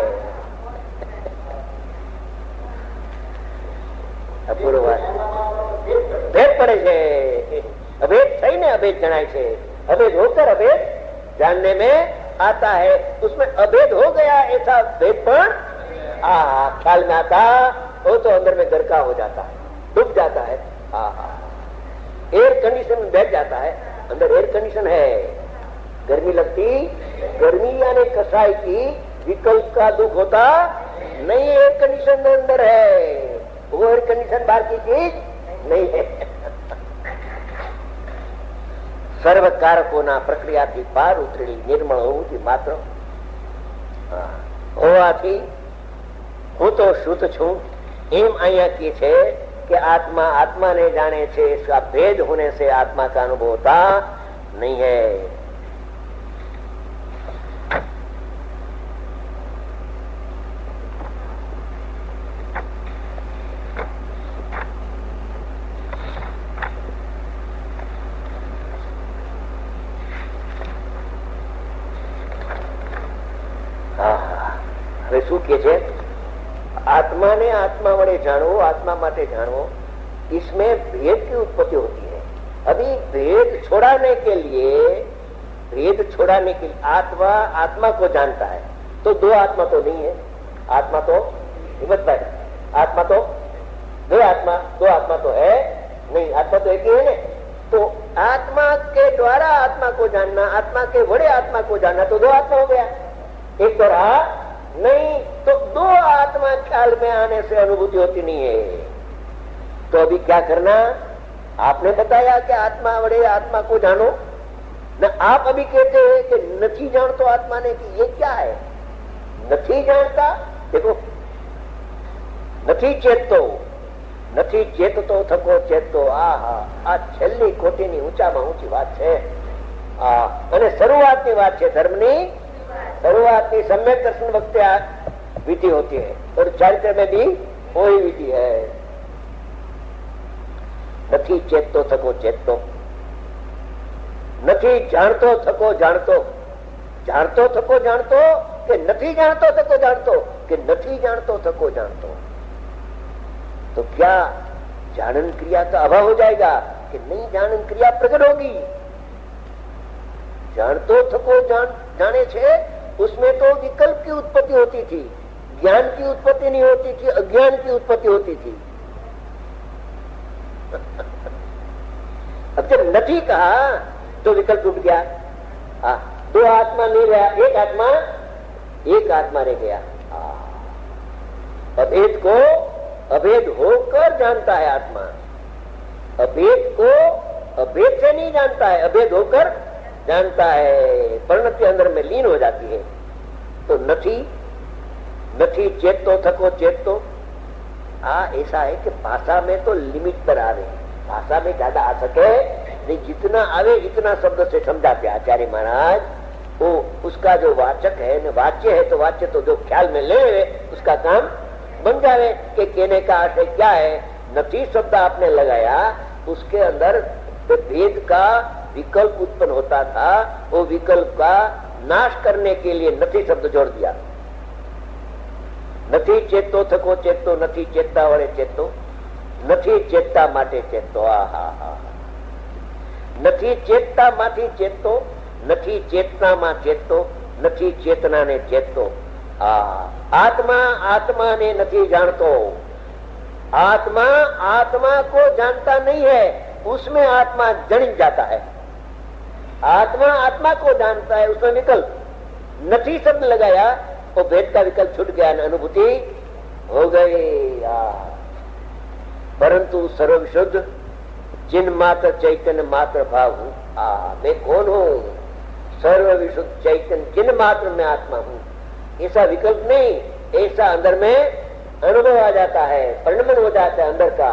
અપૂર્વ ભેદ પડે છે, અભેદ થઈને અભેદ જણાય છે, અભેદ હોकर अभेद जानने में आता है। उसमें अभेद हो गया ऐसा भेद पण आ ख्याल में आता, वो तो अंदर में गरका हो जाता है, डूब जाता है। आहा, एयर कंडीशन में बैठ जाता है, अंदर एयर कंडीशन है, गर्मी लगती, गर्मी यानी कसाई की विकल्प का दुख होता नहीं, एयर कंडीशन अंदर है, वो एयर कंडीशन बाहर की चीज नहीं है। સર્વ કારકોના પ્રક્રિયાથી પાર ઉતરેલી નિર્મળ હોવું માત્ર હોવાથી હું તો શુદ્ધ છું એમ અહીંયા કહે છે કે આત્મા આત્માને જાણે છે, इसका भेद होने से आत्मा का अनुभव होता नहीं है। શું કે છે? आत्मा ने आत्मा वड़े जानो, आत्मा माटे जानो, इसमें भेद की उत्पत्ति होती है। अभी भेद छोड़ाने के लिए, भेद छोड़ाने के लिए आत्मा आत्मा को जानता है, तो दो आत्मा तो नहीं है। आत्मा तो हिम्मत भाई, आत्मा तो दो आत्मा, दो आत्मा तो है नहीं, आत्मा तो एक ही है ना। तो आत्मा के द्वारा आत्मा को जानना, आत्मा के वड़े आत्मा को जानना, तो दो आत्मा हो गया। एक तो रहा नहीं, तो दो आत्मा ख्याल में आने से अनुभूति होती नहीं है। तो अभी क्या करना? आपने बताया कि आत्मा वड़े आत्मा को जानो न, आप अभी कहते हैं कि नहीं जानतो आत्मा ने, कि ये क्या है? नहीं जानता, देखो नहीं चेततो, नहीं चेततो थको चेततो, आहा आ छेल्ली कोटीनी ऊंचाમાં ऊंची વાત છે। આ અને શરૂઆતની વાત છે ધર્મની, शुरुआती सम्यक दर्शन वक्त विधि होती है और चारित्र में भी वही विधि है। नहीं चेततो थको चेततो, नहीं जानतो थको जानतो, जानतो थको जानतो, कि नहीं जानतो थको जानतो, कि नहीं जानतो थको जानतो। तो क्या जानन क्रिया का अभाव हो जाएगा कि नहीं जानन क्रिया प्रकट होगी? जानतो थको जान जाने छे, उसमें तो विकल्प की उत्पत्ति होती थी, ज्ञान की उत्पत्ति नहीं होती थी, अज्ञान की उत्पत्ति होती थी। अब जब नहीं कहा तो विकल्प टूट गया। हाँ, दो आत्मा नहीं रहा, एक आत्मा, एक आत्मा रह गया। अभेद को अभेद होकर जानता है आत्मा, अभेद को अभेद से नहीं जानता है, अभेद होकर जानता है, परिणति अंदर में लीन हो जाती है। तो नथी नथी चेतो थको चेतो, आ ऐसा है कि भाषा में तो लिमिट पर आवे, भाषा में ज्यादा आ सके नहीं, जितना आवे इतना शब्द से समझाते आचार्य महाराज। वो उसका जो वाचक है न वाच्य है, तो वाच्य तो जो ख्याल में ले उसका काम बन जावे कि कहने का आशय क्या है। नथी शब्द आपने लगाया, उसके अंदर तो भेद का विकल्प उत्पन्न होता था, वो विकल्प का नाश करने के लिए नथी शब्द जोड़ दिया। नथी चेतो थको चेतो, नथी चेता वड़े चेतो, नथी चेता माटे चेतो। आ हा हा नथी चेता माथी चेतो, नथी चेतना मा चेतो, नथी चेतना ने चेतो। आ आत्मा आत्मा ने नथी जानतो, आत्मा आत्मा को जानता नहीं है, उसमें आत्मा जनित जाता है। आत्मा आत्मा को जानता है, उसमें विकल्प नथी शब्द लगाया, वो भेद का विकल्प छूट गया, अनुभूति हो गई। परंतु सर्वशुद्ध जिन मात्र चैतन्य मात्र भाव हूं। आ मैं कौन हूं? सर्व विशुद्ध चैतन्य जिन मात्र में आत्मा हूं, ऐसा विकल्प नहीं, ऐसा अंदर में अनुभव आ जाता है, परिणमन हो जाता है अंदर का।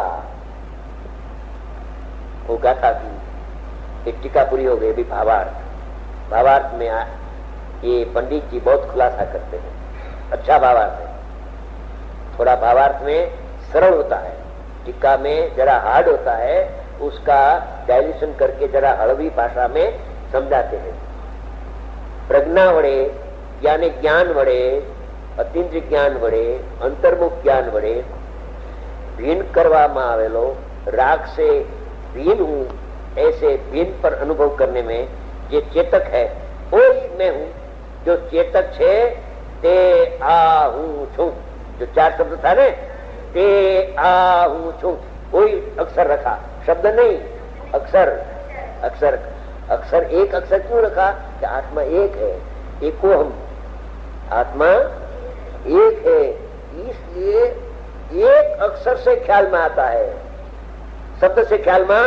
वो गाथा की एक टीका पूरी हो गई। अभी भावार्थ, भावार्थ में आ, ये पंडित जी बहुत खुलासा करते हैं, अच्छा भावार्थ है। थोड़ा भावार्थ में सरल होता है, टीका में जरा हार्ड होता है, उसका डायल्यूशन करके जरा हळवी भाषा में समझाते हैं। प्रज्ञा वड़े यानी ज्ञान वड़े, अतीन्द्र ज्ञान वड़े, अंतर्मुख ज्ञान वड़े भीन करवामां आवेलो राग से भीन हूं, ऐसे भीन पर अनुभव करने में ये चेतक है, वो ही मैं हूं। जो चेतक है ते आ हूं छू, जो चार शब्द था ने, ते आ हूं छू, वही अक्षर रखा, शब्द नहीं, अक्षर अक्षर अक्षर एक अक्षर क्यों रखा? कि आत्मा एक है, एको हम, आत्मा एक है, इसलिए एक अक्षर से ख्याल में आता है, शब्द से ख्याल में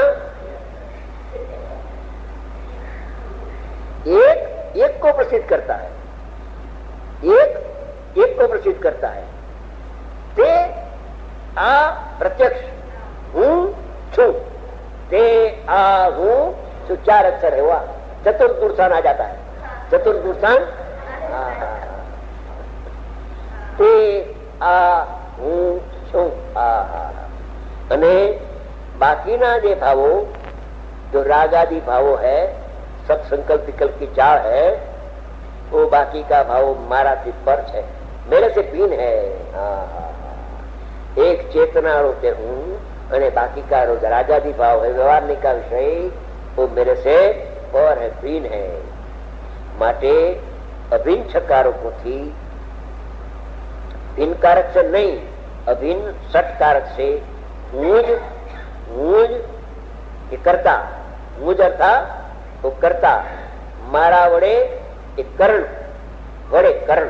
एक एक को प्रसिद्ध करता है, एक एक को प्रसिद्ध करता है। ते आ प्रत्यक्ष हूं छू, ते आ हूं छू, चार अक्षर है, हुआ चतुर्दुर्सान आ जाता है, चतुर्दुर्सान। ते आ हूं छू, आ अने बाकीना जे भावो जो रागादि भावो है, सब संकल्प विकल्प की चाल है, वो बाकी का भाव मारा से पर है, मेरे से भिन्न है। एक चेतना रोते हूँ અને बाकी का रागादि भाव है, व्यवहार का विषय, वो मेरे से और है, भिन्न है। माटे अभिन्न छकारकों थी, भिन्न कारक से नहीं, अभिन्न सट कारक से मुझ मुझ ये करता, मुझ अर्थात वो करता, मारा वड़े एक करण वड़े करण,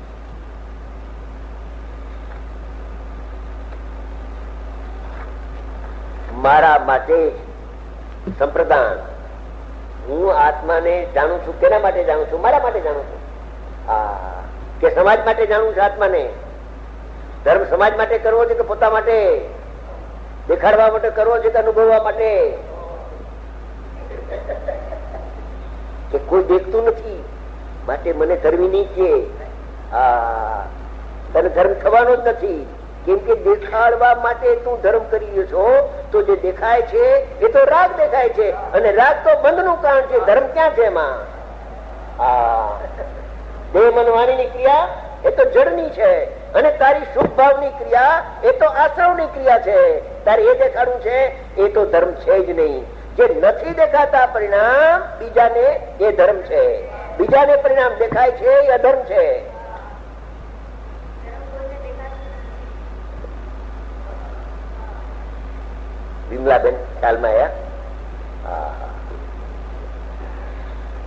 मारा माटे संप्रदान, हूँ आत्मा ने जानू छू, केना माटे जानू छू? मारा माटे जानू छू। आ के समाज माटे जानू छू आत्मा ने? धर्म समाज माटे करवो छे के पोता माटे देखाड़वा माटे करवो छे के अनुभववा माटे? કે કોઈ દેખતું નથી માટે મને ધર્મી નહીં કે આ તને ધર્મ થવાનો જ નથી, કેમ કે દેખાડવા માટે તું ધર્મ કરી રહ્યો છો, તો જે દેખાય છે એ તો રાગ દેખાય છે, અને રાગ તો બંધનું કારણ છે, ધર્મ ક્યાં છે એમાં? આ દેહ મન વાણીની ક્રિયા એ તો જડની છે, અને તારી શુભ ભાવની ક્રિયા એ તો આશ્રવની ક્રિયા છે, તારે એ દેખાડવું છે, એ તો ધર્મ છે જ નહીં। જે નથી દેખાતા પરિણામ બીજાને એ ધર્મ છે, બીજાને પરિણામ દેખાય છે એ અધર્મ છે। વિમલાબેન ખ્યાલમાં આવ્યા?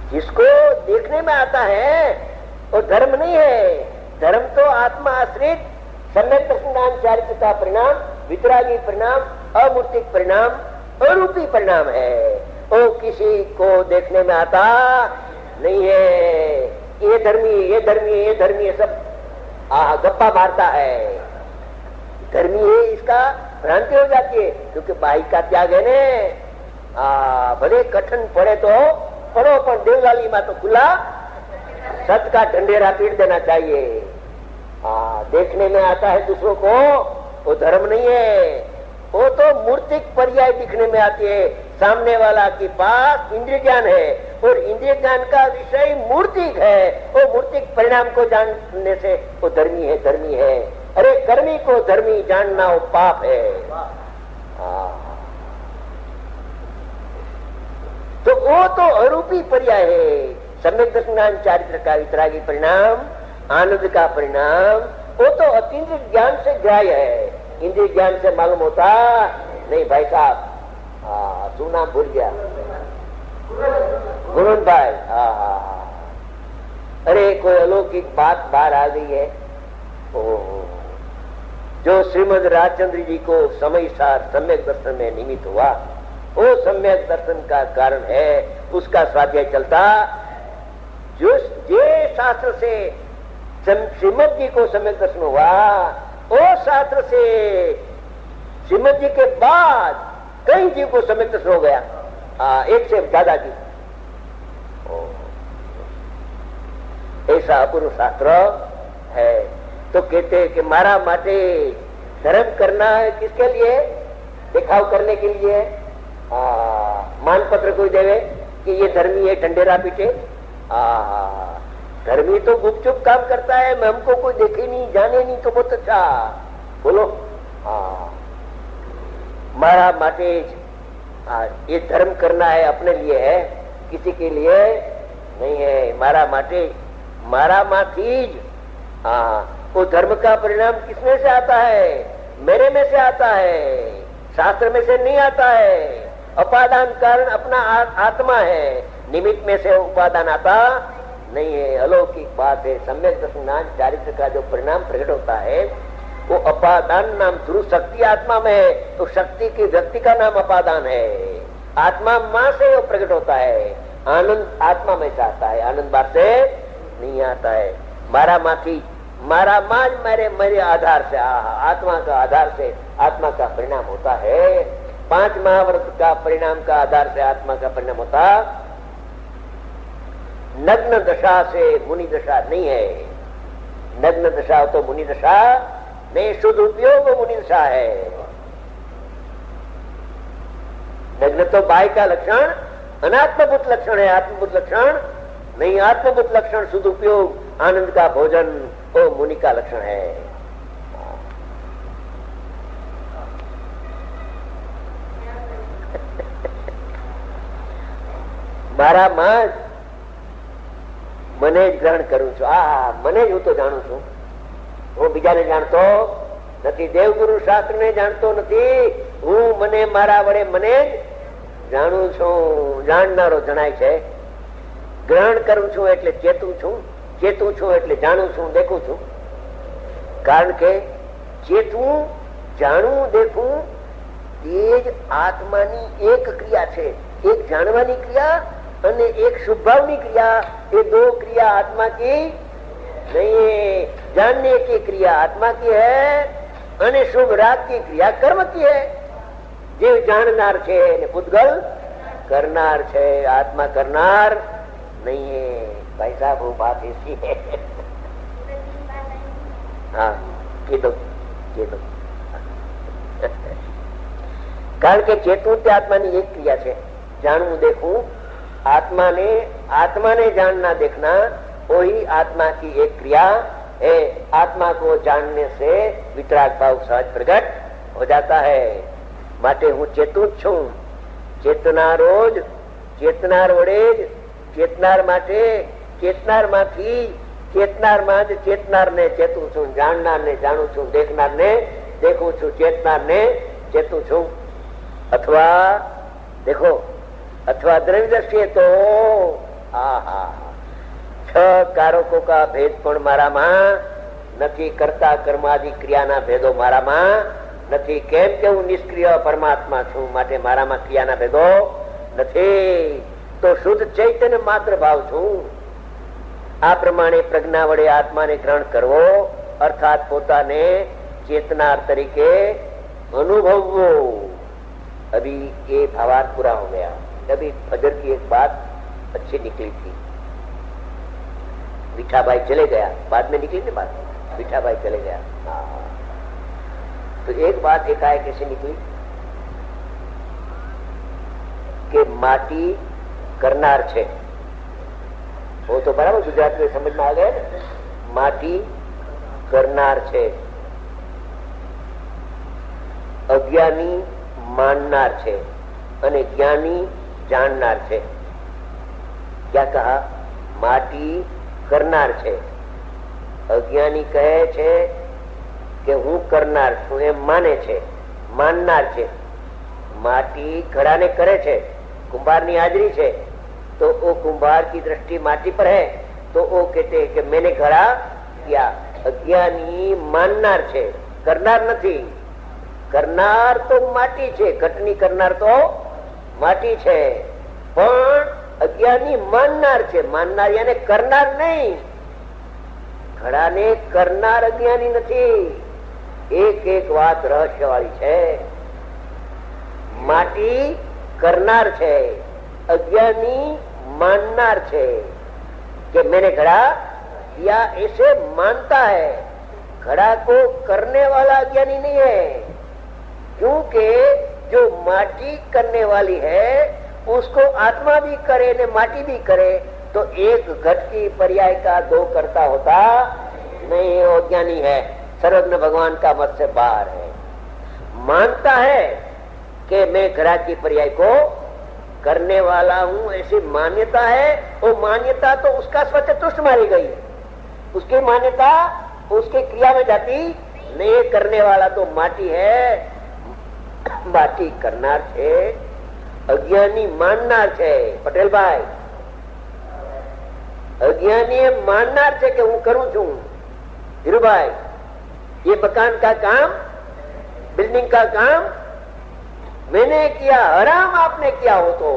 जिसको देखने में आता है वो धर्म नहीं है। धर्म तो आत्मा आश्रित सम्यक दर्शन चारित्र का परिणाम, वितरागी परिणाम, अमूर्तिक परिणाम, अरूपी परिणाम है। वो किसी को देखने में आता नहीं है। ये धर्मी ये धर्मी ये धर्मी सब गप्पा मारता है। धर्मी है इसका भ्रांति हो जाती है, क्योंकि बाई का त्याग है ने। आ, भले कठिन पड़े तो पड़ो, पर देवलाली में तो खुला सत का ढंढेरा पीट देना चाहिए। आ, देखने में आता है दूसरों को, वो धर्म नहीं है। वो तो मूर्तिक पर्याय दिखने में आती है। सामने वाला के पास इंद्रिय ज्ञान है और इंद्रिय ज्ञान का विषय मूर्तिक है। वो मूर्तिक परिणाम को जानने से वो धर्मी है, धर्मी है। अरे कर्मी को धर्मी जानना वो पाप है। आ, तो वो तो अरूपी पर्याय है। सम्यक दर्शन चारित्र का वितरागी परिणाम, आनंद का परिणाम, वो तो अतीन्द्रिय ज्ञान से ग्राह्य है। इंद्रिय ज्ञान से मालूम होता नहीं। भाई साहब तू नाम भूल गया, गुरुन भाई। अरे कोई अलौकिक बात बाहर आ गई है। ओ, जो श्रीमद राजचंद्र जी को समय सार सम्यक दर्शन में निमित्त हुआ, वो सम्यक दर्शन का कारण है। उसका स्वाध्याय चलता। जो जे शास्त्र से श्रीमद जी को सम्यक दर्शन हुआ, वो शास्त्र से श्रीमद जी के बाद कई जीव को सम्यक दर्शन हो गया। आ, एक से ज्यादा जीव। ऐसा अपूर्व शास्त्र है। तो कहते हैं कि मारा माटे धर्म करना है किसके लिए? दिखाव करने के लिए। मान पत्र कोई देवे कि ये धर्मी है, ढंढेरा पीटे। धर्मी तो गुपचुप काम करता है, मैं हमको कोई देखे नहीं जाने नहीं तो बहुत अच्छा बोलो। हाँ, मारा माटे ये धर्म करना है अपने लिए है, किसी के लिए नहीं है। मारा माटे मारा माथीज। हाँ, वो धर्म का परिणाम किसमें से आता है? मेरे में से आता है, शास्त्र में से नहीं आता है। उपादान कारण अपना आत्मा है, निमित्त में से उपादान आता नहीं है। अलौकिक बात है। सम्यक दर्शन चारित्र का जो परिणाम प्रकट होता है वो अपादान नाम ध्रुव शक्ति आत्मा में है। तो शक्ति की व्यक्ति का नाम अपादान है। आत्मा मां से वो प्रकट होता है। आनंद आत्मा में से आता है, आनंद बाहर से नहीं आता है। मारा माथी मारा माज मेरे मेरे आधार से, आत्मा का आधार से आत्मा का परिणाम होता है। पांच महाव्रत का परिणाम का आधार से आत्मा का परिणाम होता। नग्न दशा से मुनि दशा नहीं है। नग्न दशा तो मुनि दशा नहीं, शुद्ध उपयोग मुनि दशा है। नग्न तो बाह्य का लक्षण अनात्मभूत लक्षण है, आत्मभूत लक्षण नहीं। आत्मभूत लक्षण शुद्ध उपयोग, आनंद का भोजन, वो मुनि का लक्षण है। મારા માં મને જ ગ્રહણ કરું છું। આ મને જ હું તો જાણું છું, હું બીજાને જાણતો નથી। દેવગુરુ શાસ્ત્ર ને જાણતો નથી, હું મને મારા વડે મને જ જાણું છું। જાણનારો જણાય છે। ગ્રહણ કરું છું એટલે ચેતું છું, ચેતું છું એટલે જાણું છું, દેખું છું। કારણ કે ચેતવું, જાણવું, દેખવું એ જ આત્માની એક ક્રિયા છે। एक जानवानी क्रिया और एक शुभभावनी क्रिया, ये दो क्रिया आत्मा की नहीं है। जानने की क्रिया आत्मा की है और शुभ राग की क्रिया कर्म की है। जीव जाननार छे ने पुद्गल करनार छे, आत्मा करनार नहीं है। भाई साहब वो बात ऐसी है। हाँ ये दो ये दो कारण के चेतन ते आत्मा की एक क्रिया है। जानू देखूं, आत्मा ने आत्मा ने जानना देखना वही आत्मा की एक क्रिया है। आत्मा को जानने से वितराग भाव सहज प्रकट हो जाता है। माटे हूँ चेतु छू, चेतना रोज चेतनार वडेज चेतनार माटे चेतनार माथी चेतनार माज चेतनार ने चेतु छू, जाननार ने जानू छू, देखनार ने देखू छू, चेतनार ने चेतु छू। अथवा देखो, अथवा द्रव्य दृष्टिए तो આહા છ કારકો કા ભેદ પણ મારામાં નથી, કરતા કર્માદિ ક્રિયાના ભેદો મારામાં નથી. કેમ કે હું નિષ્ક્રિય પરમાત્મા છું, માટે મારામાં ક્રિયાના ભેદો નથી. તો શુદ્ધ ચૈતન્ય માત્ર ભાવ છું. આ પ્રમાણે પ્રજ્ઞા વડે આત્માને ગ્રહણ કરવો અર્થાત પોતાને चेतना तरीके अनुभवो. अभी ये भावार्थ पूरा हो गया. अभी फजर की एक बात अच्छी निकली थी. मीठा भाई चले गया, बाद में निकली थी बात. मीठा भाई चले गया. हाँ, तो एक बात एकाएक कैसे निकली कि माटी करनार छे. वो तो बराबर गुजरात में समझ में आ गया ना. माटी करनार छे, अज्ञानी माननार छे અને જ્ઞાની જાણનાર છે. क्या कहा? माटी करनार છે, અજ્ઞાની કહે છે કે હું કરનાર છું એમ માને છે, માનનાર છે. માટી ઘડાને કરે છે, कुंभार ની હાજરી છે तो वो कुंभार की दृष्टि माटी पर है तो वो कहते हैं कि मैंने घड़ा किया. अज्ञानी माननार છે, करनार નથી. करनार तो माटी છે, ઘટની કરનાર તો માટી છે, પણ અજ્ઞાની માનનાર છે. માનનાર યાને કરનાર નહીં. ઘડાને કરનાર અજ્ઞાની નથી. એક એક વાત રહસ્યવાળી છે. માટી करनार છે, अज्ञानी माननार છે. कि मैंने घड़ा किया ऐसे मानता है. घड़ा को करने वाला अज्ञानी नहीं है, क्योंकि जो माटी करने वाली है उसको आत्मा भी करे ने माटी भी करे तो एक घट की पर्याय का दो करता होता नहीं. अज्ञानी है, सर्वज्ञ भगवान का मत से बाहर है. मानता है कि मैं घड़ा की पर्याय को करने वाला हूं, ऐसी मान्यता है. वो मान्यता तो उसका स्वतंत्र मारी गई. उसकी मान्यता उसके क्रिया में जाती नहीं. करने वाला तो माटी है, माटी करनार છે, અજ્ઞાની માનનાર છે. પટેલ ભાઈ, અજ્ઞાની માનનાર છે કે હું કરું છું. ધીરુભાઈ, ये मकान का काम, बिल्डिंग का काम मैंने किया, हराम आपने किया हो तो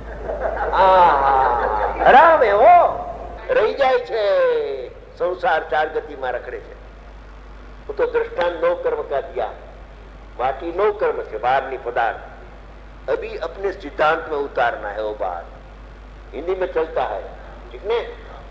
हराम है. वो રહી જાય છે. संसार चार गति में रखड़े છે. वो तो दृष्टांत नौ कर्म का दिया. माटी नौ कर्म से बाहर नहीं पदार्थ. अभी अपने सिद्धांत में उतारना है वो बात. हिंदी में चलता है, ठीक ने.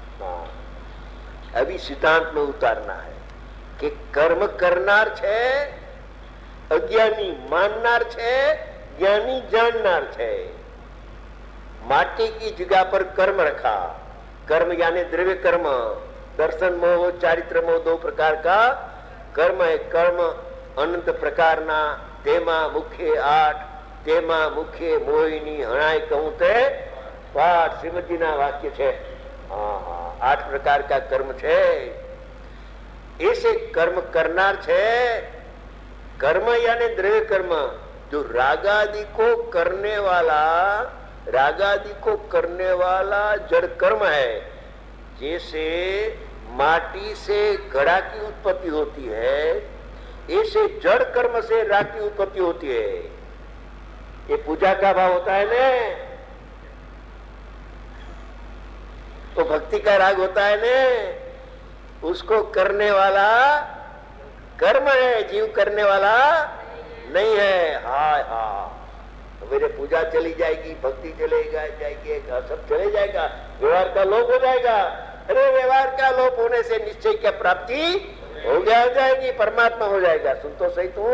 अभी सिद्धांत में उतारना है कि कर्म करनार छे, अज्ञानी माननार छे, ज्ञानी जाननार छे. माटी की जगह पर कर्म रखा. कर्म यानी द्रव्य कर्म. दर्शन मोह चारित्र मोह दो प्रकार का कर्म है. कर्म अनंत प्रकार ना, तेमा मुख्य आठ, तेमा मुख्य मोहिनी हणाय कहूं ते पाठ श्रीमद जी ना वाक्य छे. आठ प्रकार का कर्म छे. ऐसे कर्म करनार छे. कर्म यानी द्रव्य कर्म, जो रागादि को करने वाला, रागादि को करने वाला जड़ कर्म है. जैसे माटी से घड़ा की उत्पत्ति होती है, ऐसे जड़ कर्म से राग की उत्पत्ति होती है. ये पूजा का भाव होता है ना, तो भक्ति का राग होता है ना. उसको करने वाला कर्म है, जीव करने वाला नहीं है. हाय हा, मेरे पूजा चली जाएगी, भक्ति चलेगा जाएगी, सब चले जाएगा, व्यवहार का लोप हो जाएगा. अरे व्यवहार का लोप होने से निश्चय क्या प्राप्ति हो गया हो जाएगी, परमात्मा हो जाएगा. सुन तो सही तू.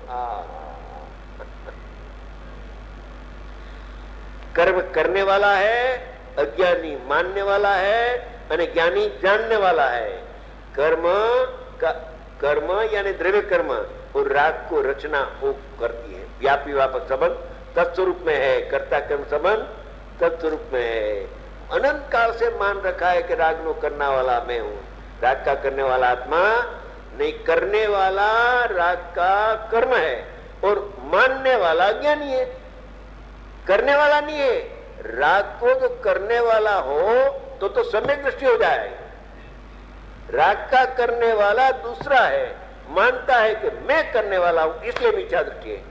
कर्म करने वाला है, अज्ञानी मानने वाला है, और ज्ञानी जानने वाला है. कर्म का कर्म यानी द्रव्य कर्म और राग को रचना वो करती है. व्यापी व्यापक संबंध तत्स्वरूप में है. कर्ता कर्म संबंध तत्स्वरूप में है. अनंत काल से मान रखा है कि राग नो करने वाला मैं हूं. राग का करने वाला आत्मा नहीं, करने वाला राग का कर्म है और मानने वाला ज्ञानी है. करने वाला नहीं है, राग को जो करने वाला हो तो तो सम्यक दृष्टि हो जाए। राग का करने वाला दूसरा है, मानता है कि मैं करने वाला हूं, इसलिए मिथ्या दृष्टि है।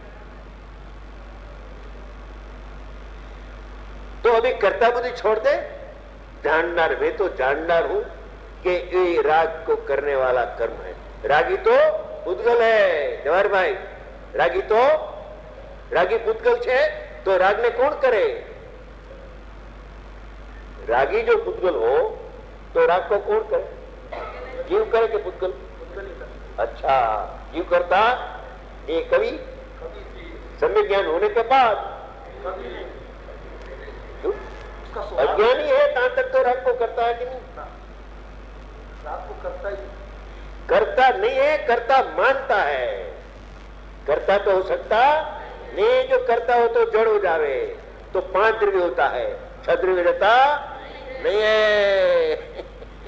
तो अभी कर्ता बुद्धि छोड़ दे, जाननार, मैं तो जाननार हूं कि ये राग को करने वाला कर्म है। रागी तो पुद्गल है जवाहर भाई, रागी तो रागी पुद्गल छे, तो राग ने कौन करे? रागी जो पुद्गल हो तो राग को कौन करे? जीव करे कि पुद्गल? अच्छा, जीव करता ये कवि सम्यक ज्ञान होने के बाद अज्ञानी है तहां तक तो राग को करता है कि नहीं? राग को करता ही करता नहीं है, करता मानता है। करता तो हो सकता नहीं, जो करता हो तो जड़ हो जावे, तो पांच द्रव्य होता है, छह द्रव्य रहता नहीं है।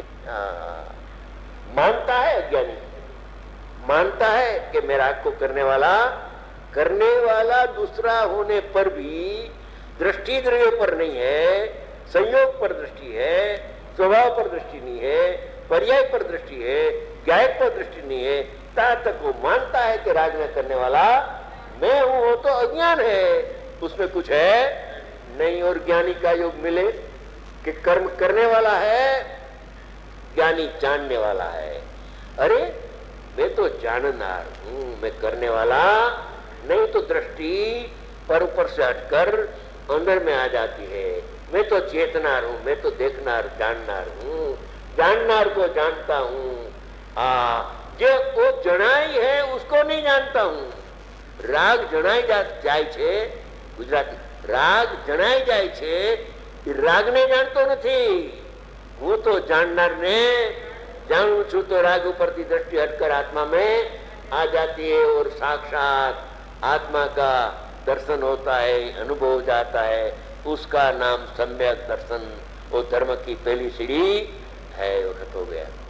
मानता है अज्ञानी, मानता है कि मैं राग को करने वाला करने वाला दूसरा होने पर भी दृष्टि द्रव्य पर नहीं है, संयोग पर दृष्टि है, स्वभाव पर दृष्टि नहीं है, पर्याय पर दृष्टि है, ज्ञायक पर दृष्टि नहीं है। ता तक वो मानता है कि राग न करने वाला मैं हूं, वो तो अज्ञान है, उसमें कुछ है नहीं। और ज्ञानी का योग मिले कि कर्म करने वाला है, ज्ञानी जानने वाला है। अरे मैं तो जाननार हूं, मैं करने वाला नहीं, तो दृष्टि पर ऊपर से हटकर अंदर में आ जाती है। मैं तो चेतनार हूं, मैं तो देखनार जाननार हूं, जाननार को जानता हूं। आ जो वो जनाई है उसको नहीं जानता हूं। राग जनाई जा, जाय छे, गुजराती राग जनाई जाय छे, राग ने जानतो नहीं। वो तो जाननार ने जानू छू, तो राग ऊपर की दृष्टि हटकर आत्मा में आ जाती है और साक्षात आत्मा का दर्शन होता है, अनुभव हो जाता है। उसका नाम सम्यक दर्शन, वो धर्म की पहली सीढ़ी है। वक्त हो गया।